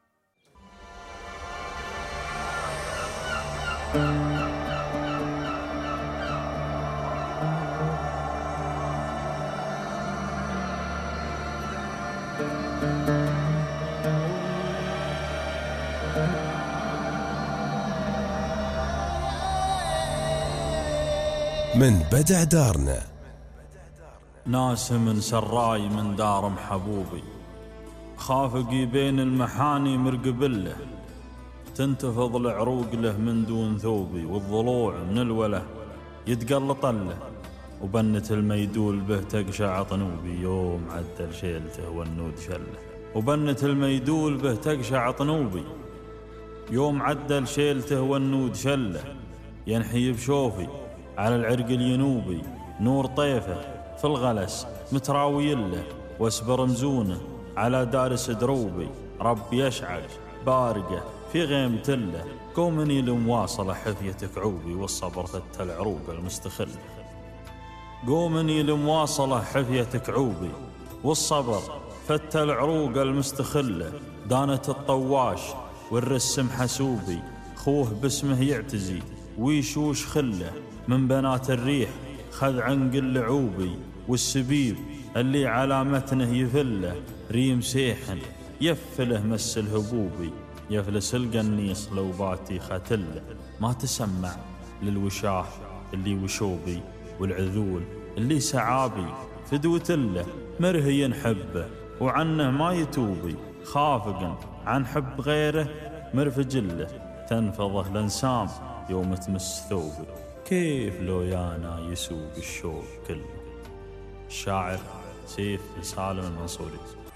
من بدع دارنا ناس من سراي من دار محبوبي، خافقي بين المحاني مرقبله، تنتفض العروق له من دون ثوبي، والضلوع من الوله يتقلط له، وبنة الميدول به تقشع طنوبي، يوم عدل شيلته والنود شله، وبنة الميدول به تقشع طنوبي، يوم عدل شيلته والنود شله، ينحي بشوفي على العرق الينوبي، نور طيفه في الغلس متراوي له، واسبر مزونه على دارس دروبي، رب يشعل بارقه في غيمة له، قومني لمواصلة حفية كعوبي، والصبر فت العروق المستخله، قومني لمواصلة حفية كعوبي، والصبر فت العروق المستخله، دانت الطواش والرسم حسوبي، خوه باسمه يعتزي ويشوش خله، من بنات الريح خذ عنق اللعوبي، والسبيب اللي على متنه يفله، ريم سيحن يفله مس الهبوبي، يفلس القنيص لو باتي ختله، ما تسمع للوشاح اللي وشوبي، والعذول اللي سعابي فدوتله، مرهي نحبه وعنه ما يتوبي، خافقا عن حب غيره مرفجله، تنفضه الانسام يوم تمس ثوبي، كيف لو يانا يسوق الشوق كله. الشاعر سيف بن سالم المنصوري.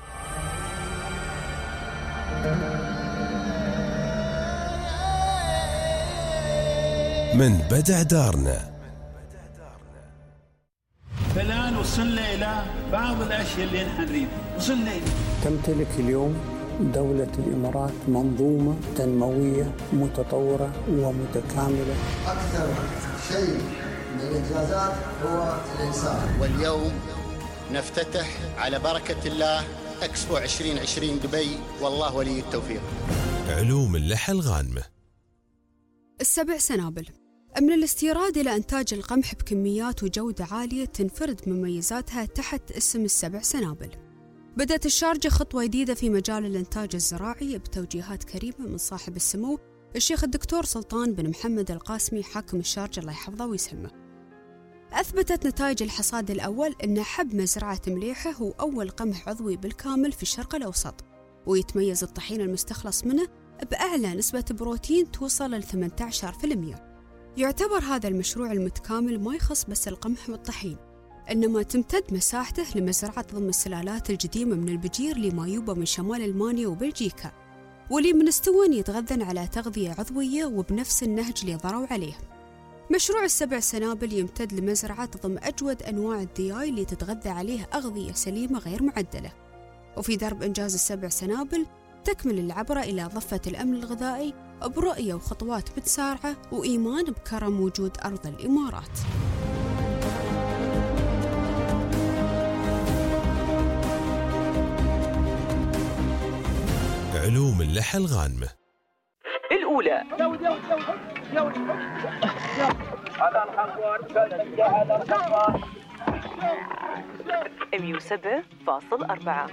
من بدع دارنا. فالآن وصلنا إلى بعض الأشياء اللي نحن نريد. وصلنا إلى تمتلك اليوم دولة الإمارات منظومة تنموية متطورة ومتكاملة. أكثر شيء من الإنجازات هو الإنسان. واليوم نفتتح على بركة الله إكسبو 2020 دبي، والله ولي التوفيق. علوم اللحى الغانمة. 7 سنابل من الاستيراد إلى إنتاج القمح بكميات وجودة عالية تنفرد مميزاتها تحت اسم 7 سنابل. بدأت الشارجة خطوة جديدة في مجال الإنتاج الزراعي بتوجيهات كريمة من صاحب السمو الشيخ الدكتور سلطان بن محمد القاسمي حاكم الشارجة الله يحفظه ويسلمه. أثبتت نتائج الحصاد الأول أن حب مزرعة مليحة هو أول قمح عضوي بالكامل في الشرق الأوسط، ويتميز الطحين المستخلص منه بأعلى نسبة بروتين توصل ل 18%. يعتبر هذا المشروع المتكامل ما يخص بس القمح والطحين، إنما تمتد مساحته لمزرعة ضم السلالات القديمة من البجير لما يوبا من شمال ألمانيا وبلجيكا، واللي من استوان يتغذن على تغذية عضوية وبنفس النهج اللي ضروا عليه. مشروع السبع سنابل يمتد لمزرعة ضم أجود أنواع الدياي اللي تتغذى عليه أغذية سليمة غير معدلة. وفي درب إنجاز السبع سنابل تكمل العبرة إلى ضفة الأمن الغذائي برؤية وخطوات متسارعة وإيمان بكرم وجود أرض الإمارات. علوم اللحى الغانمة الأولى. M7.4.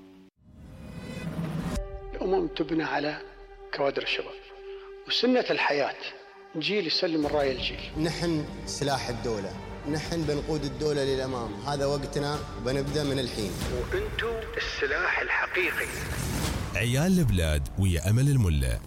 الأمم تبنى على كوادر الشباب، وسنة الحياة جيل يسلم الراية الجيل. نحن سلاح الدولة، نحن بنقود الدولة للأمام، هذا وقتنا وبنبدأ من الحين. وأنتم السلاح الحقيقي. عيال البلاد ويا أمل الملا.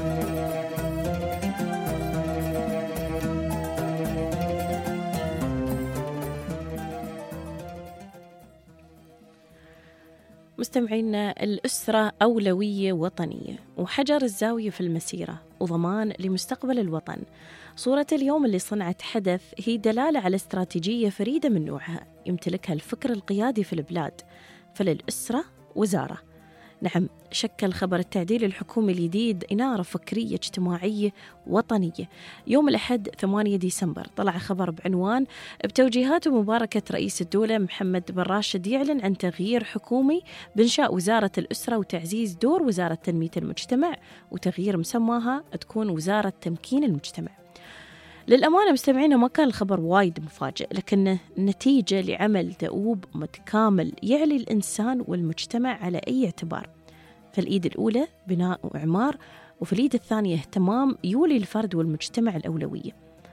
مستمعينا، الأسرة أولوية وطنية وحجر الزاوية في المسيرة وضمان لمستقبل الوطن. صورة اليوم اللي صنعت حدث هي دلالة على استراتيجية فريدة من نوعها يمتلكها الفكر القيادي في البلاد. فللأسرة وزارة. نعم، شكل خبر التعديل الحكومي الجديد إنارة فكرية اجتماعية وطنية. يوم الأحد 8 ديسمبر طلع خبر بعنوان بتوجيهات ومباركة رئيس الدولة محمد بن راشد يعلن عن تغيير حكومي بإنشاء وزارة الأسرة وتعزيز دور وزارة تنمية المجتمع، وتغيير مسماها تكون وزارة تمكين المجتمع. للأمانة مستمعينا ما كان الخبر وايد مفاجئ، لكنه نتيجة لعمل دؤوب متكامل يعلي الإنسان والمجتمع على أي اعتبار. فالإيد الأولى بناء وإعمار، وفي الإيد الثانية اهتمام يولي الفرد والمجتمع الأولوية.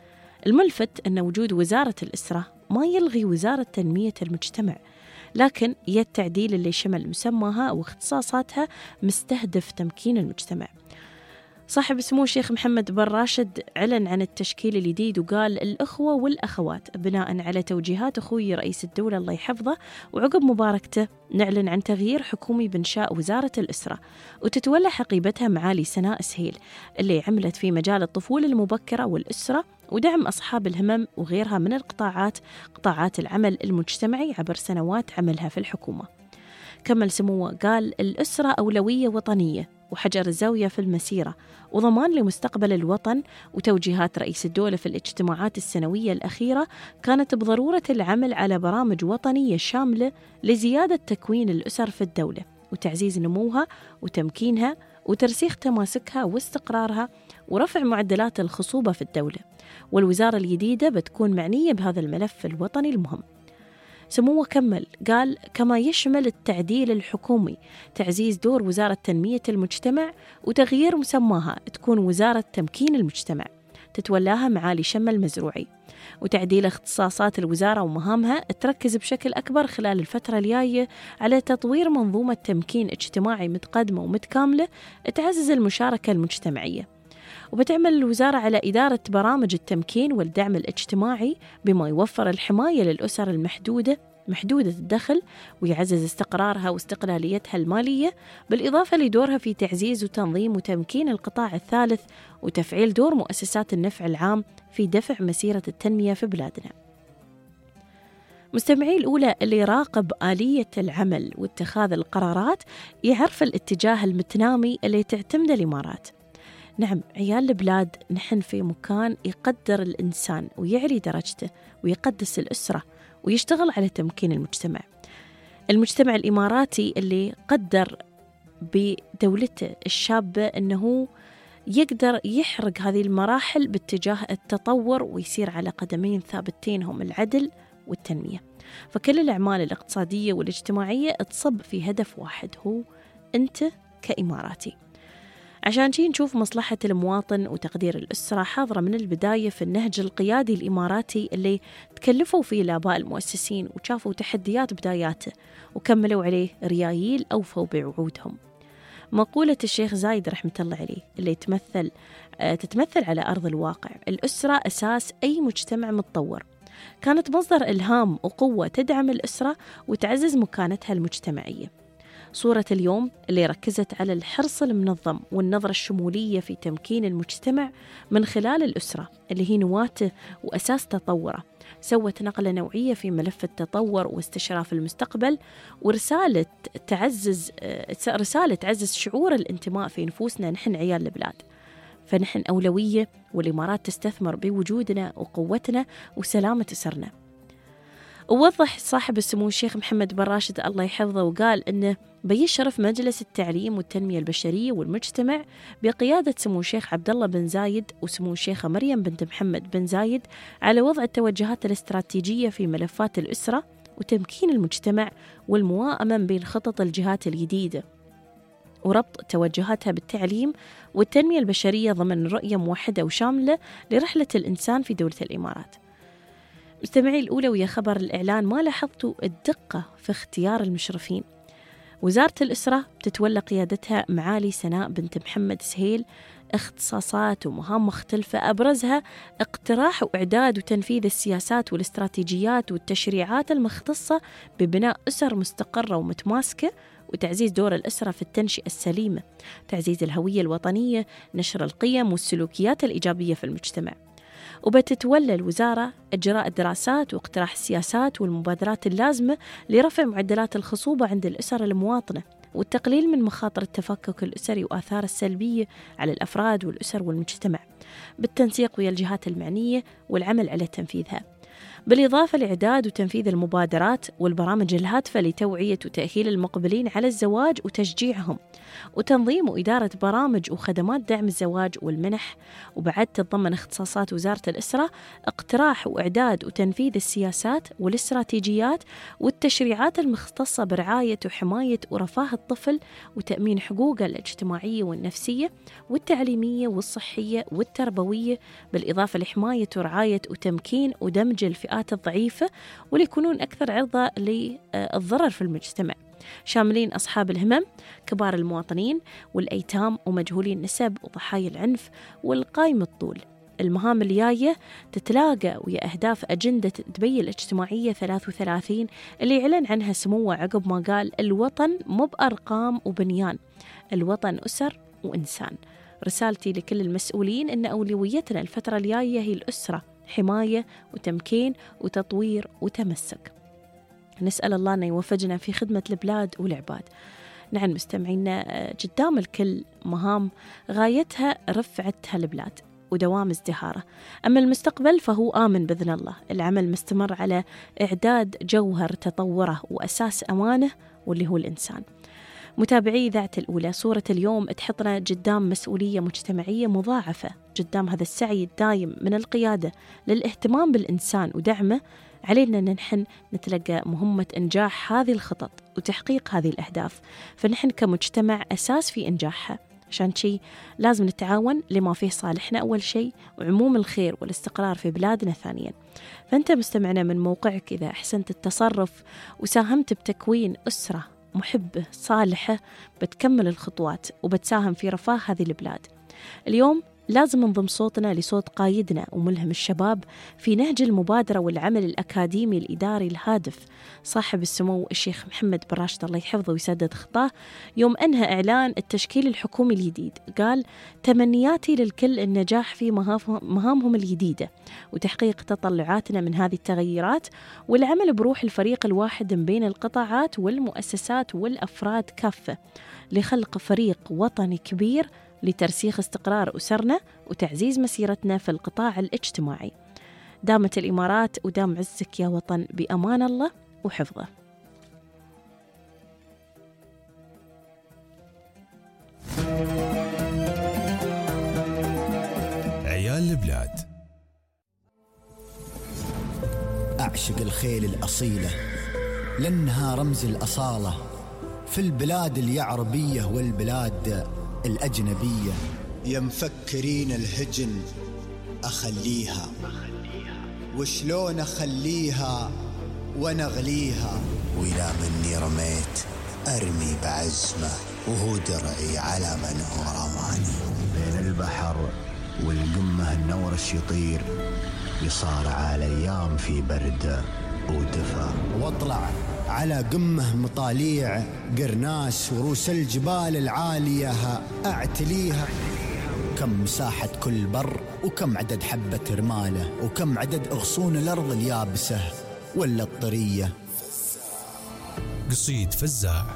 الملفت أن وجود وزارة الأسرة ما يلغي وزارة تنمية المجتمع، لكن هي التعديل اللي شمل مسماها واختصاصاتها مستهدف تمكين المجتمع. صاحب سمو الشيخ محمد بن راشد علن عن التشكيل الجديد وقال: الأخوة والأخوات بناء على توجيهات أخوي رئيس الدولة الله يحفظه وعقب مباركته نعلن عن تغيير حكومي بإنشاء وزارة الأسرة، وتتولى حقيبتها معالي سناء سهيل اللي عملت في مجال الطفولة المبكرة والأسرة ودعم أصحاب الهمم وغيرها من قطاعات العمل المجتمعي عبر سنوات عملها في الحكومة. كمل سموه قال: الأسرة أولوية وطنية وحجر الزاوية في المسيرة وضمان لمستقبل الوطن. وتوجيهات رئيس الدولة في الاجتماعات السنوية الأخيرة كانت بضرورة العمل على برامج وطنية شاملة لزيادة تكوين الأسر في الدولة وتعزيز نموها وتمكينها وترسيخ تماسكها واستقرارها ورفع معدلات الخصوبة في الدولة. والوزارة الجديدة بتكون معنية بهذا الملف الوطني المهم. سموه كمل قال: كما يشمل التعديل الحكومي تعزيز دور وزارة تنمية المجتمع وتغيير مسماها تكون وزارة تمكين المجتمع تتولاها معالي شمل المزروعي، وتعديل اختصاصات الوزارة ومهامها تركز بشكل أكبر خلال الفترة الجاية على تطوير منظومة تمكين اجتماعي متقدمة ومتكاملة تعزز المشاركة المجتمعية. وبتعمل الوزارة على إدارة برامج التمكين والدعم الاجتماعي بما يوفر الحماية للأسر محدودة الدخل ويعزز استقرارها واستقلاليتها المالية، بالإضافة لدورها في تعزيز وتنظيم وتمكين القطاع الثالث وتفعيل دور مؤسسات النفع العام في دفع مسيرة التنمية في بلادنا. مستمعي الأولى اللي يراقب آلية العمل واتخاذ القرارات يعرف الاتجاه المتنامي اللي تعتمد الإمارات. نعم، عيال البلاد نحن في مكان يقدر الإنسان ويعلي درجته ويقدس الأسرة ويشتغل على تمكين المجتمع الإماراتي اللي قدر بدولته الشابة أنه يقدر يحرق هذه المراحل باتجاه التطور ويسير على قدمين ثابتين هم العدل والتنمية. فكل الأعمال الاقتصادية والاجتماعية تصب في هدف واحد، هو أنت كإماراتي. عشان شي نشوف مصلحة المواطن وتقدير الأسرة حاضرة من البداية في النهج القيادي الإماراتي اللي تكلفوا فيه الآباء المؤسسين وشافوا تحديات بداياته وكملوا عليه ريايل أوفوا بوعودهم. مقولة الشيخ زايد رحمة الله عليه اللي تتمثل على أرض الواقع: الأسرة أساس أي مجتمع متطور. كانت مصدر إلهام وقوة تدعم الأسرة وتعزز مكانتها المجتمعية. صورة اليوم اللي ركزت على الحرص المنظم والنظرة الشمولية في تمكين المجتمع من خلال الأسرة اللي هي نواته وأساس تطوره، سوت نقلة نوعية في ملف التطور واستشراف المستقبل، ورسالة تعزز شعور الانتماء في نفوسنا نحن عيال البلاد. فنحن أولوية، والإمارات تستثمر بوجودنا وقوتنا وسلامة أسرنا. ووضح صاحب السمو الشيخ محمد بن راشد الله يحفظه وقال إنه بيشرف مجلس التعليم والتنمية البشرية والمجتمع بقيادة سمو الشيخ عبد الله بن زايد وسمو الشيخة مريم بنت محمد بن زايد على وضع التوجهات الاستراتيجية في ملفات الأسرة وتمكين المجتمع والمواءمة بين خطط الجهات الجديدة، وربط توجهاتها بالتعليم والتنمية البشرية ضمن رؤية موحدة وشاملة لرحلة الإنسان في دولة الإمارات. مستمعي الأولى، ويا خبر الإعلان ما لاحظتوا الدقة في اختيار المشرفين. وزارة الأسرة تتولى قيادتها معالي سناء بنت محمد سهيل اختصاصات ومهام مختلفة، أبرزها اقتراح وإعداد وتنفيذ السياسات والاستراتيجيات والتشريعات المختصة ببناء أسر مستقرة ومتماسكة، وتعزيز دور الأسرة في التنشئة السليمة، تعزيز الهوية الوطنية، نشر القيم والسلوكيات الإيجابية في المجتمع. وبتتولى الوزارة إجراء الدراسات واقتراح السياسات والمبادرات اللازمة لرفع معدلات الخصوبة عند الأسر المواطنة، والتقليل من مخاطر التفكك الأسري وآثار السلبية على الأفراد والأسر والمجتمع، بالتنسيق ويا الجهات المعنية والعمل على تنفيذها، بالإضافة لإعداد وتنفيذ المبادرات والبرامج الهادفة لتوعية وتأهيل المقبلين على الزواج وتشجيعهم، وتنظيم وإدارة برامج وخدمات دعم الزواج والمنح. وبعد تتضمن اختصاصات وزارة الأسرة اقتراح وإعداد وتنفيذ السياسات والاستراتيجيات والتشريعات المختصة برعاية وحماية ورفاه الطفل وتأمين حقوقه الاجتماعية والنفسية والتعليمية والصحية والتربوية، بالإضافة لحماية ورعاية وتمكين ودمج الفئات الضعيفة واللي يكونون أكثر عرضة للضرر في المجتمع، شاملين أصحاب الهمم، كبار المواطنين، والأيتام ومجهولي النسب وضحايا العنف والقائم الطول. المهام الجاية تتلاقى ويا أهداف أجندة دبي الاجتماعية 33 اللي يعلن عنها سموه عقب ما قال الوطن مو بأرقام وبنيان، الوطن أسر وإنسان. رسالتي لكل المسؤولين إن أولويتنا الفترة الجاية هي الأسرة، حماية وتمكين وتطوير وتمسك. نسأل الله أن يوفقنا في خدمة البلاد والعباد. نعم مستمعينا، قدام الكل مهام غايتها رفعتها البلاد ودوام ازدهاره، أما المستقبل فهو آمن بإذن الله. العمل مستمر على إعداد جوهر تطوره وأساس أمانه واللي هو الإنسان. متابعي إذاعة الأولى، صورة اليوم تحطنا قدام مسؤولية مجتمعية مضاعفة، قدام هذا السعي الدايم من القيادة للاهتمام بالإنسان ودعمه. علينا أن نحن نتلقى مهمة إنجاح هذه الخطط وتحقيق هذه الأهداف، فنحن كمجتمع أساس في إنجاحها. عشان شيء لازم نتعاون لما فيه صالحنا أول شيء، وعموم الخير والاستقرار في بلادنا ثانيا. فأنت مستمعنا من موقعك، إذا أحسنت التصرف وساهمت بتكوين أسرة محبة صالحة، بتكمل الخطوات وبتساهم في رفاه هذه البلاد. اليوم لازم نضم صوتنا لصوت قايدنا وملهم الشباب في نهج المبادرة والعمل الأكاديمي الإداري الهادف، صاحب السمو الشيخ محمد بن راشد الله يحفظه ويسدد خطاه، يوم أنهى إعلان التشكيل الحكومي الجديد. قال: تمنياتي للكل النجاح في مهامهم الجديدة وتحقيق تطلعاتنا من هذه التغيرات، والعمل بروح الفريق الواحد من بين القطاعات والمؤسسات والأفراد كافة لخلق فريق وطني كبير لترسيخ استقرار أسرنا وتعزيز مسيرتنا في القطاع الاجتماعي. دامت الإمارات ودام عزك يا وطن بأمان الله وحفظه. عيال البلاد. أعشق الخيل الأصيلة لأنها رمز الأصالة في البلاد اليعربية والبلاد الأجنبية. يا مفكرين الهجن أخليها، وشلون أخليها ونغليها، وإذا مني رميت أرمي بعزمه، وهو درعي على من هو رماني. بين البحر والقمة النورش يطير، يصارع الأيام في برد ودفا. واطلع على قمه مطاليع قرناس وروس الجبال العالية أعتليها. كم مساحة كل بر وكم عدد حبة رماله وكم عدد أغصون الأرض اليابسة ولا الطرية. قصيد فزاع.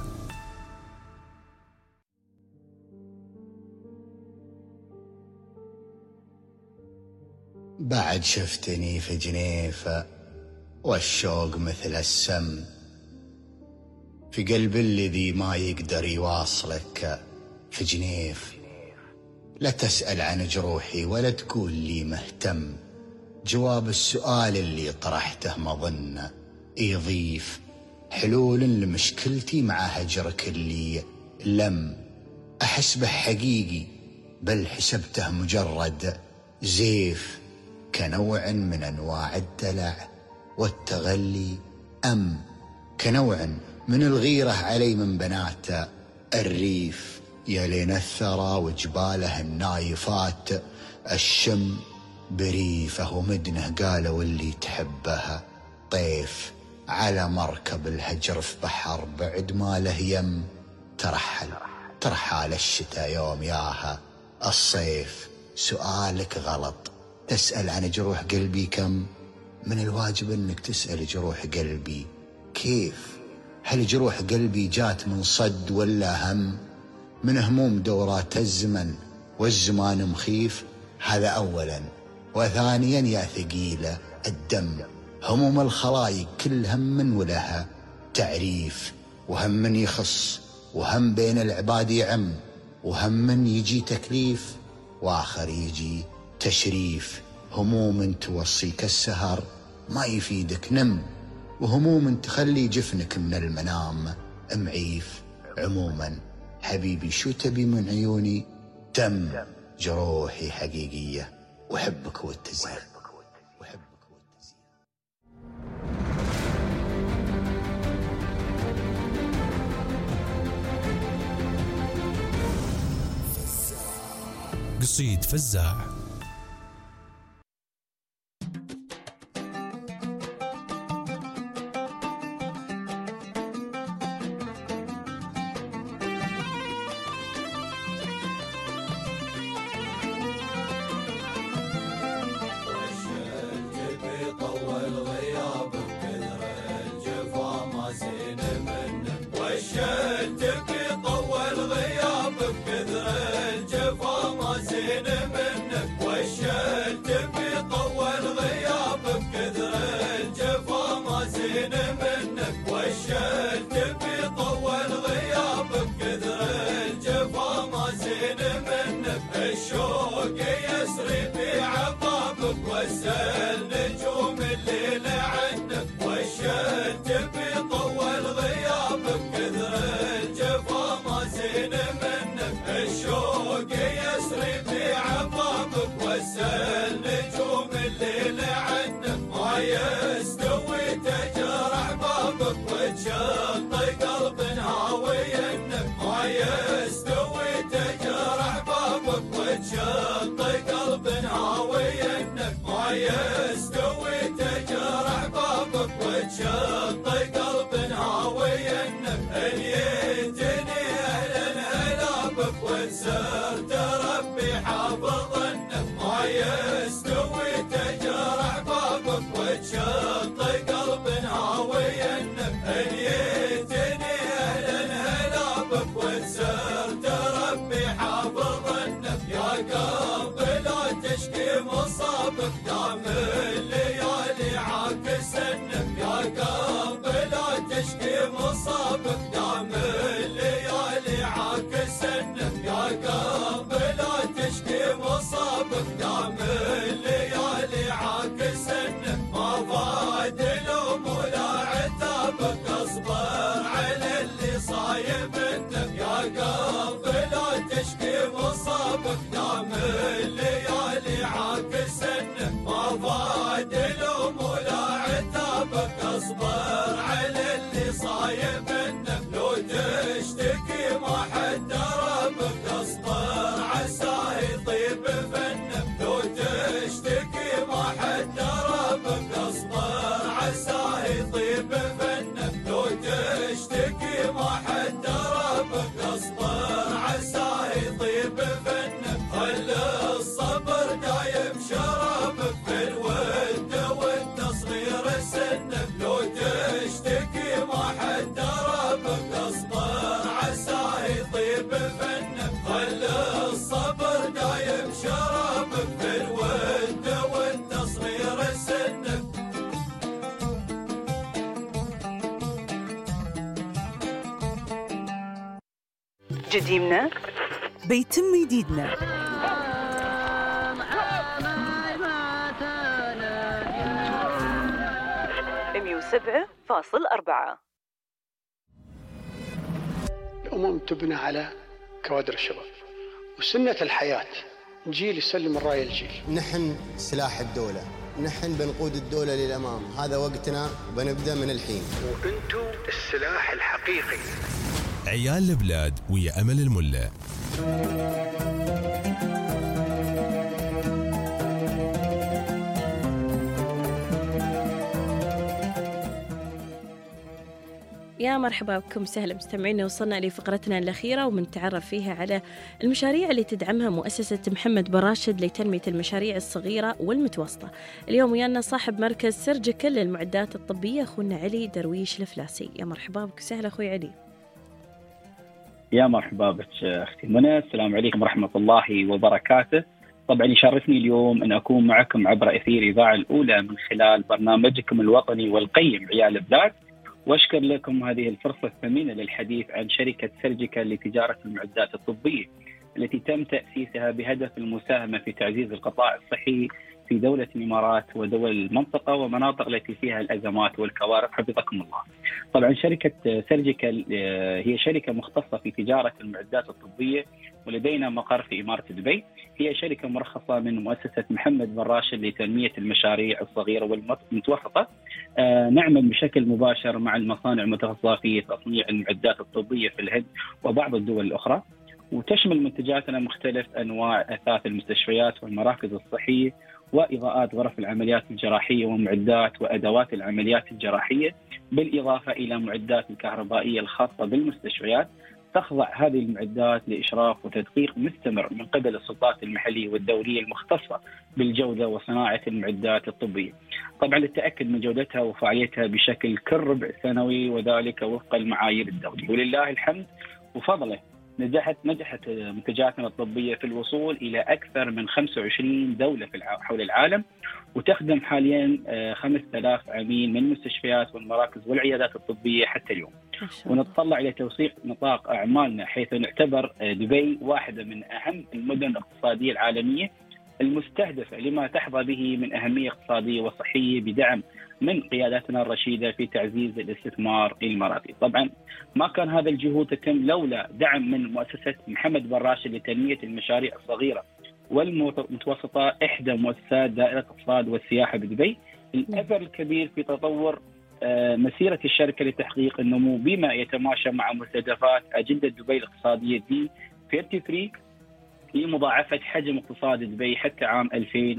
بعد شفتني في جنيفة والشوق مثل السم في قلب الذي ما يقدر يواصلك في جنيف. لا تسأل عن جروحي ولا تقول لي مهتم، جواب السؤال اللي طرحته مظن يضيف حلول لمشكلتي مع هجرك اللي لم أحس به حقيقي بل حسبته مجرد زيف، كنوع من أنواع الدلع والتغلي أم كنوع من الغيرة علي من بنات الريف. يا لين الثرى وجباله النايفات الشم بريفه ومدنه قالوا اللي تحبها طيف على مركب الهجر في بحر بعد ما له يم. ترحل الشتاء يوم ياها الصيف. سؤالك غلط، تسأل عن جروح قلبي كم، من الواجب انك تسأل جروح قلبي كيف. هل جروح قلبي جات من صد ولا هم من هموم دورات الزمن والزمان مخيف؟ هذا أولا. وثانيا يا ثقيلة الدم هموم الخلايق كل هم ولها تعريف، وهم من يخص وهم بين العباد يعم وهم من يجي تكليف وآخر يجي تشريف. هموم توصيك السهر ما يفيدك نم، وهموم تخلي جفنك من المنام معيف. عموما حبيبي شو تبي من عيوني؟ دم جروحي حقيقية وحبك والتزين. قصيد فزاع. عساه يطيب فنك لو تشتكي ما حد جديمنا بيتم جديدنا. .4 الأمم تبنى على كوادر الشباب، وسنة الحياة جيل يسلم الراية الجيل. نحن سلاح الدولة، نحن بنقود الدولة للأمام، هذا وقتنا وبنبدأ من الحين. وأنتم السلاح الحقيقي. عيال البلاد ويا أمل الملا. يا مرحبا بكم، سهلا مستمعينا. وصلنا لفقرتنا الأخيرة ومنتعرف فيها على المشاريع اللي تدعمها مؤسسة محمد بن راشد لتنمية المشاريع الصغيرة والمتوسطة. اليوم ويانا صاحب مركز سيرجيكال للمعدات الطبية أخونا علي درويش الفلاسي. يا مرحبا بك، سهلا أخوي علي. يا مرحبا بك أختي منى، السلام عليكم ورحمة الله وبركاته. طبعا يشرفني اليوم أن أكون معكم عبر أثير إذاعة الأولى من خلال برنامجكم الوطني والقيم عيال البلاد، وأشكر لكم هذه الفرصة الثمينة للحديث عن شركة سيرجيكال لتجارة المعدات الطبية التي تم تأسيسها بهدف المساهمة في تعزيز القطاع الصحي في دولة الإمارات ودول المنطقة ومناطق التي فيها الأزمات والكوارث حفظكم الله. طبعا شركة سيرجيكال هي شركة مختصة في تجارة المعدات الطبية، ولدينا مقر في إمارة دبي. هي شركة مرخصة من مؤسسة محمد بن راشد لتنمية المشاريع الصغيرة والمتوسطة. نعمل بشكل مباشر مع المصانع المتخصصة في تصنيع المعدات الطبية في الهند وبعض الدول الأخرى، وتشمل منتجاتنا مختلف أنواع أثاث المستشفيات والمراكز الصحية وإضاءات غرف العمليات الجراحية ومعدات وأدوات العمليات الجراحية، بالإضافة إلى معدات الكهربائية الخاصة بالمستشفيات. تخضع هذه المعدات لإشراف وتدقيق مستمر من قبل السلطات المحلية والدولية المختصة بالجودة وصناعة المعدات الطبية، طبعا للتأكد من جودتها وفعاليتها بشكل كل ربع سنوي، وذلك وفق المعايير الدولية. ولله الحمد وفضله نجحت منتجاتنا الطبية في الوصول إلى أكثر من 25 دولة حول العالم، وتخدم حاليا 5000 عميل من المستشفيات والمراكز والعيادات الطبية حتى اليوم. ونتطلع إلى توسيع نطاق أعمالنا، حيث نعتبر دبي واحدة من أهم المدن الاقتصادية العالمية المستهدفة لما تحظى به من أهمية اقتصادية وصحية، بدعم من قيادتنا الرشيدة في تعزيز الاستثمار الإماراتي. طبعا ما كان هذا الجهود تتم لولا دعم من مؤسسة محمد بن راشد لتنمية المشاريع الصغيرة والمتوسطة، إحدى مؤسسات دائرة الاقتصاد والسياحة بدبي، الأثر الكبير في تطور مسيرة الشركة لتحقيق النمو بما يتماشى مع مستهدفات أجندة دبي الاقتصادية دي 33 لمضاعفة حجم اقتصاد دبي حتى عام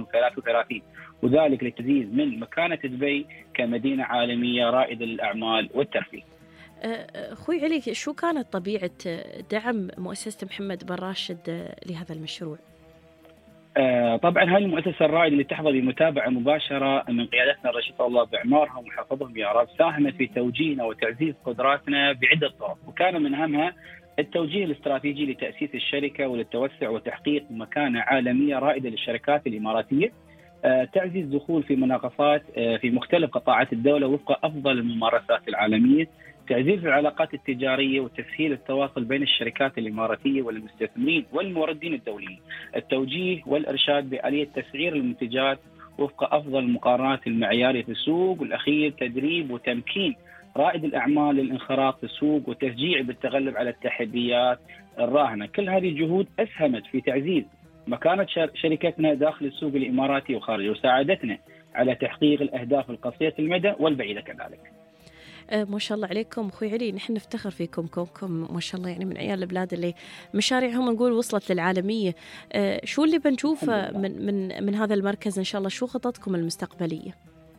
2033، وذلك للتعزيز من مكانة دبي كمدينة عالمية رائدة للأعمال والترفيه. أخوي علي، شو كانت طبيعة دعم مؤسسة محمد بن راشد لهذا المشروع؟ طبعا هذه المؤسسة الرائدة اللي تحظى بمتابعة مباشرة من قيادتنا الرشيدة الله بأعمارهم وحفظهم يا رب، ساهمت في توجيهنا وتعزيز قدراتنا بعدة طرق، وكان من أهمها التوجيه الاستراتيجي لتأسيس الشركة وللتوسع وتحقيق مكانة عالمية رائدة للشركات الإماراتية، تعزيز دخول في مناقصات في مختلف قطاعات الدولة وفق أفضل الممارسات العالمية، تعزيز العلاقات التجارية وتسهيل التواصل بين الشركات الإماراتية والمستثمرين والموردين الدوليين، التوجيه والإرشاد بآلية تسعير المنتجات وفق أفضل المقارنات المعيارية في السوق، والأخير تدريب وتمكين رائد الأعمال للانخراط في السوق وتشجيع بالتغلب على التحديات الراهنة. كل هذه الجهود أسهمت في تعزيز مكانة شركتنا داخل السوق الإماراتي وخارجه، وساعدتنا على تحقيق الأهداف القصيرة المدى والبعيدة كذلك. ما شاء الله عليكم أخوي علي، نحن نفتخر فيكم كونكم ما شاء الله يعني من عيال البلاد اللي مشاريعهم نقول وصلت للعالمية. شو اللي بنشوفه من هذا المركز إن شاء الله؟ شو خططكم المستقبلية؟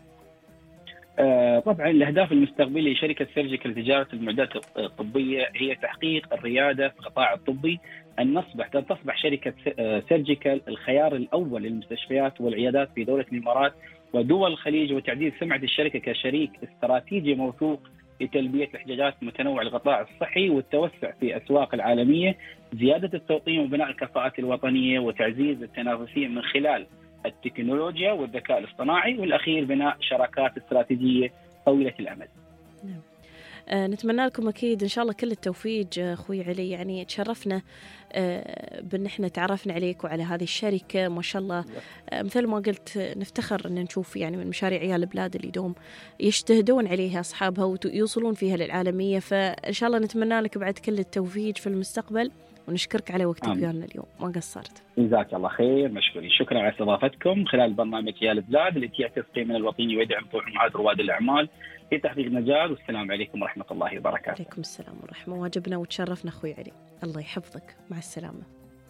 طبعا الأهداف المستقبلية لشركة سيرجيكال لتجارة المعدات الطبية هي تحقيق الريادة في القطاع الطبي، أن تصبح شركة سيرجيكال الخيار الأول للمستشفيات والعيادات في دولة الإمارات ودول الخليج، وتعزيز سمعة الشركة كشريك استراتيجي موثوق لتلبية الاحتياجات المتنوعة للقطاع الصحي والتوسع في الأسواق العالمية، زيادة التوطين وبناء الكفاءات الوطنية وتعزيز التنافسية من خلال التكنولوجيا والذكاء الاصطناعي، والأخير بناء شراكات استراتيجية طويلة الأمد. نتمنى لكم أكيد إن شاء الله كل التوفيق أخوي علي. يعني تشرفنا بأن احنا تعرفنا عليك وعلى هذه الشركة ما شاء الله. مثل ما قلت نفتخر أن نشوف يعني من مشاريع عيال البلاد اللي دوم يجتهدون عليها أصحابها ويوصلون فيها للعالمية. فإن شاء الله نتمنى لك بعد كل التوفيق في المستقبل، ونشكرك على وقتك ويانا اليوم، ما قصرت. جزاك الله خير، مشكورين. شكرا على استضافتكم خلال برنامج عيال البلاد التي يعكس قيمنا الوطني ويدعم طموح معاد رواد الأعمال في تحقيق النجاح. والسلام عليكم ورحمة الله وبركاته. عليكم السلام ورحمة، واجبنا وتشرفنا أخوي علي، الله يحفظك، مع السلامة.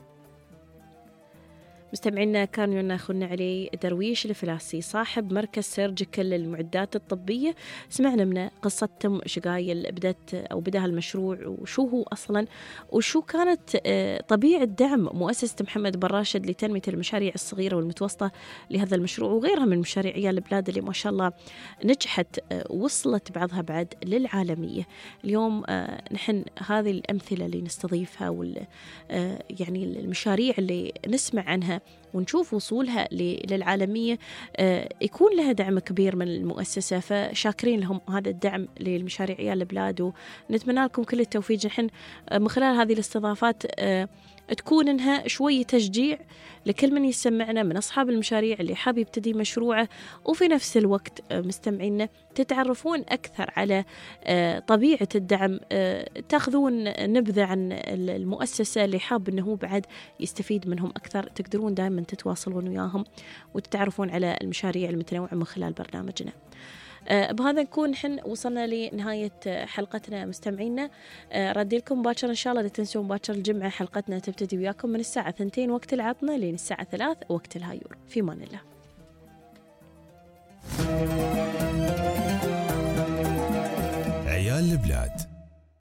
مستمعينا كان ويانا أخونا علي درويش الفلاسي صاحب مركز سيرجيكال للمعدات الطبية. سمعنا منه قصة تم شقايل بدأ المشروع، وشو هو أصلا، وشو كانت طبيعة دعم مؤسسة محمد بن راشد لتنمية المشاريع الصغيرة والمتوسطة لهذا المشروع وغيرها من مشاريع عيال البلاد اللي ما شاء الله نجحت، وصلت بعضها بعد للعالمية. اليوم نحن هذه الأمثلة اللي نستضيفها يعني المشاريع اللي نسمع عنها ونشوف وصولها للعالمية يكون لها دعم كبير من المؤسسة، فشاكرين لهم هذا الدعم للمشاريع عيال البلاد، ونتمنى لكم كل التوفيق. نحن من خلال هذه الاستضافات تكون إنها شوية تشجيع لكل من يسمعنا من أصحاب المشاريع اللي حاب يبتدي مشروعه، وفي نفس الوقت مستمعينا تتعرفون أكثر على طبيعة الدعم، تأخذون نبذة عن المؤسسة اللي حاب أنه هو بعد يستفيد منهم أكثر. تقدرون دائما تتواصلون وياهم وتتعرفون على المشاريع المتنوعة من خلال برنامجنا. بهذا نكون حن وصلنا لنهاية حلقتنا مستمعينا. ردي لكم باكر إن شاء الله، لا تنسون باكر الجمعة حلقتنا تبتدي وياكم من الساعة 2 وقت العطنة لين الساعة 3 وقت الهايور. في مان الله. عيال البلاد.